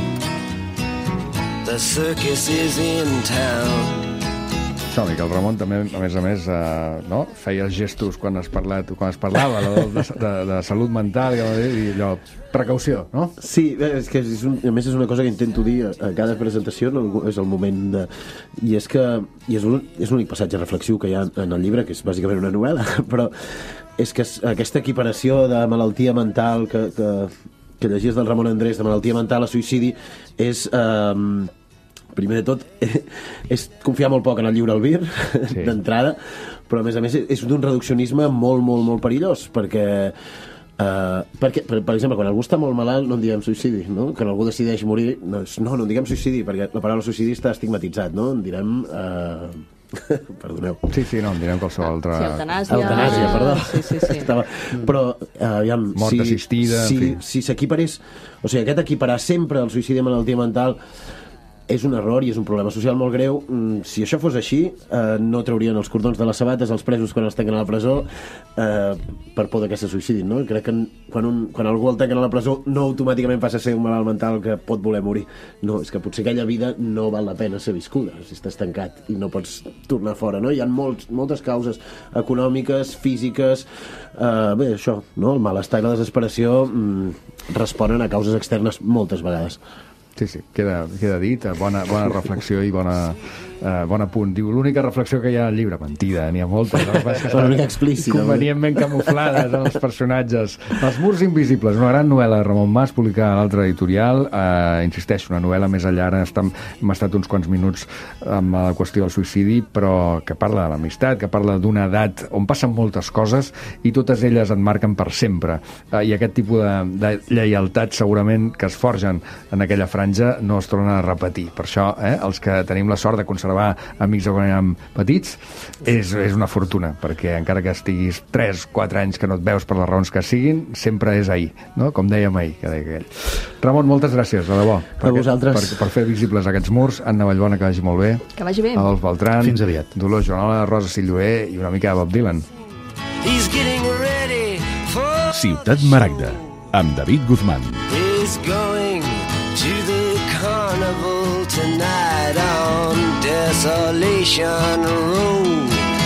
The circus is in town. Som-hi, que el Ramon també, a més a més, eh, no? feia gestos quan es, parlat, quan es parlava de, de, de, de salut mental, i allò, precaució, no? Sí, és que és un, a més és una cosa que intento dir a, a cada presentació, no? És el moment de... I és que i és l'únic passatge reflexiu que hi ha en el llibre, que és bàsicament una novel·la, però és que aquesta equiparació de malaltia mental que, que, que llegies del Ramon Andrés, de malaltia mental a suïcidi, és... Eh, primer de tot, és confiar molt poc en el lliure albir, sí. d'entrada, però a més a més és d'un reduccionisme molt, molt, molt perillós, perquè, uh, perquè per, per exemple, quan algú està molt malalt no en diguem suïcidi, no? Quan algú decideix morir, no, no, no en diguem suïcidi, perquè la paraula suïcidi està estigmatitzat, no? En direm... Uh... Perdoneu. Sí, sí, no, en direm qualsevol altra... Sí, eutanàsia. Eutanàsia, perdó. Sí, sí, sí. Estava... Però, uh, aviam... Mort si, assistida, si, en fi. si s'equiparés... O sigui, aquest equiparar sempre el suïcidi a malaltia mental és un error i és un problema social molt greu. Si això fos així, eh, no traurien els cordons de les sabates als presos quan els tanquen a la presó eh, per por que se suïcidin, no? Crec que quan, un, quan algú el tanquen a la presó no automàticament passa a ser un malalt mental que pot voler morir. No, és que potser aquella vida no val la pena ser viscuda si estàs tancat i no pots tornar fora, no? Hi ha molts, moltes causes econòmiques, físiques, eh, bé, això, no? El malestar i la desesperació mm, responen a causes externes moltes vegades. Sí, sí, queda, queda dit, bona, bona reflexió i bona, eh, bon apunt. Diu, l'única reflexió que hi ha al llibre, mentida, n'hi ha moltes, no? Una mica explícita. Convenientment camuflades en els personatges. Els murs invisibles, una gran novel·la de Ramon Mas, publicada a l'altre editorial, eh, insisteixo, una novel·la més enllà, ara estem, hem estat uns quants minuts amb la qüestió del suïcidi, però que parla de l'amistat, que parla d'una edat on passen moltes coses i totes elles et marquen per sempre. Eh, I aquest tipus de, de lleialtat segurament que es forgen en aquella franja no es tornen a repetir. Per això, eh, els que tenim la sort de conservar conservar amics de quan érem petits, és, és una fortuna, perquè encara que estiguis tres quatre anys que no et veus per les raons que siguin, sempre és ahir, no? Com dèiem ahir, que deia aquell. Ramon, moltes gràcies, de debò. A vosaltres. Per, per fer visibles aquests murs. Anna Vallbona, que vagi molt bé. Que vagi bé. Adolf Beltran. Fins aviat. Dolors Joanola, Rosa Silloé i una mica de Bob Dylan. He's getting ready for Ciutat Maragda, amb David Guzmán. He's going to the carnival tonight on Desolation Road.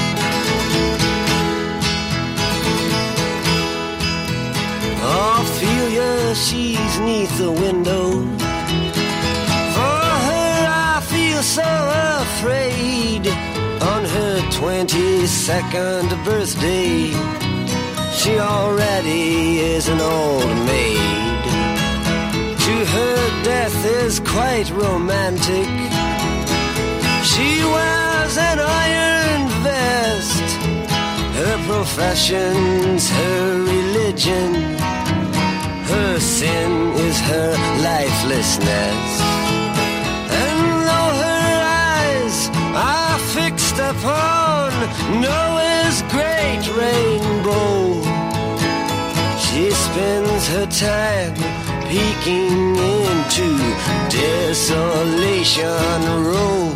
Ophelia, she's neath the window. For her I feel so afraid. On her twenty-second birthday, she already is an old maid. To her death is quite romantic. She wears an iron vest. Her profession's her religion. Her sin is her lifelessness. And though her eyes are fixed upon Noah's great rainbow, she spends her time peeking into Desolation Row.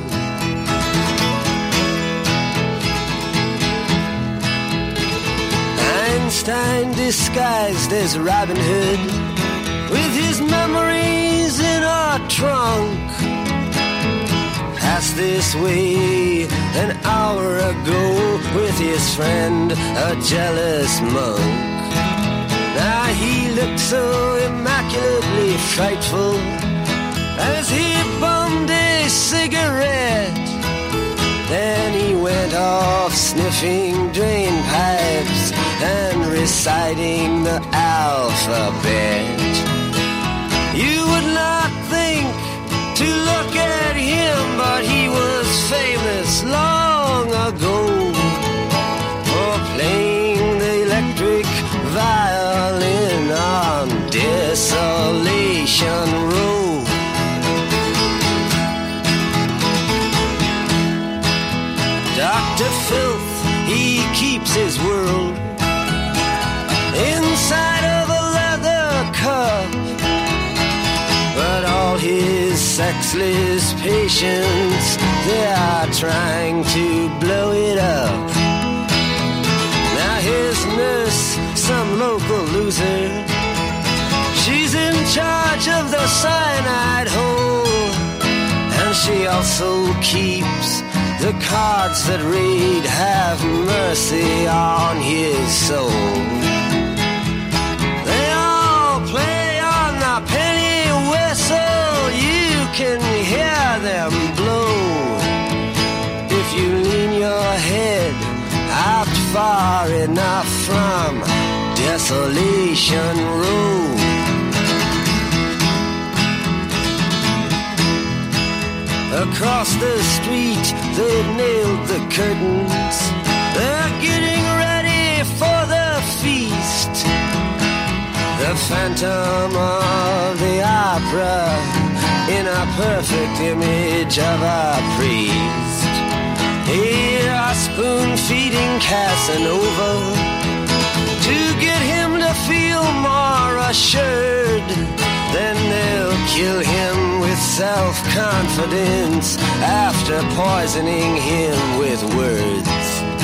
Einstein disguised as Robin Hood, with his memories in a trunk, passed this way an hour ago with his friend, a jealous monk. Now he looked so immaculately frightful as he bummed a cigarette. Then he went off sniffing drain pipes and reciting the alphabet. You would not think to look at him, but he was famous long ago for playing the electric violin on Desolation Row. Doctor Filth, he keeps his world inside of a leather cup, but all his sexless patients, they are trying to blow it up. Now his nurse, some local loser, she's in charge of the cyanide hole, and she also keeps the cards that read, have mercy on his soul. They all play on the penny whistle, you can hear them blow. If you lean your head out far enough from Desolation Row. Across the street, they've nailed the curtains. They're getting ready for the feast. The Phantom of the Opera in a perfect image of a priest. Here are spoon-feeding Casanova to get him to feel more assured. Then they'll kill him with self-confidence after poisoning him with words.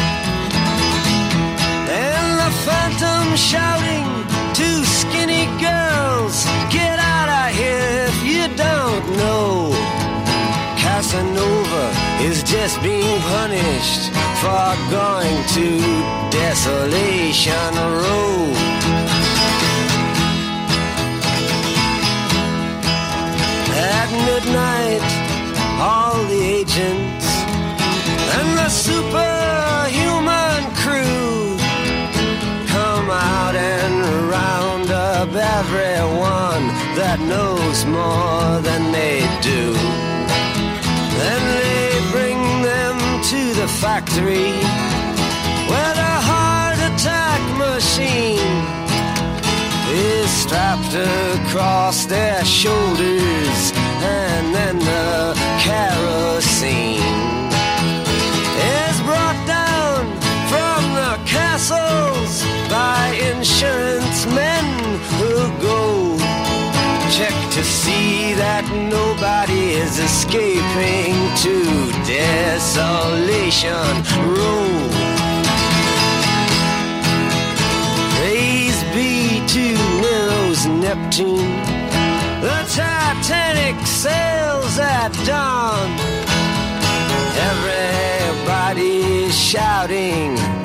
And the Phantom shouting to skinny girls, get out of here if you don't know. Casanova is just being punished for going to Desolation Row. At midnight, all the agents and the superhuman crew come out and round up everyone that knows more than they do. Then they bring them to the factory where the heart attack machine is strapped across their shoulders, and then the kerosene escaping to Desolation Row. Praise be to Nero's Neptune. The Titanic sails at dawn. Everybody's shouting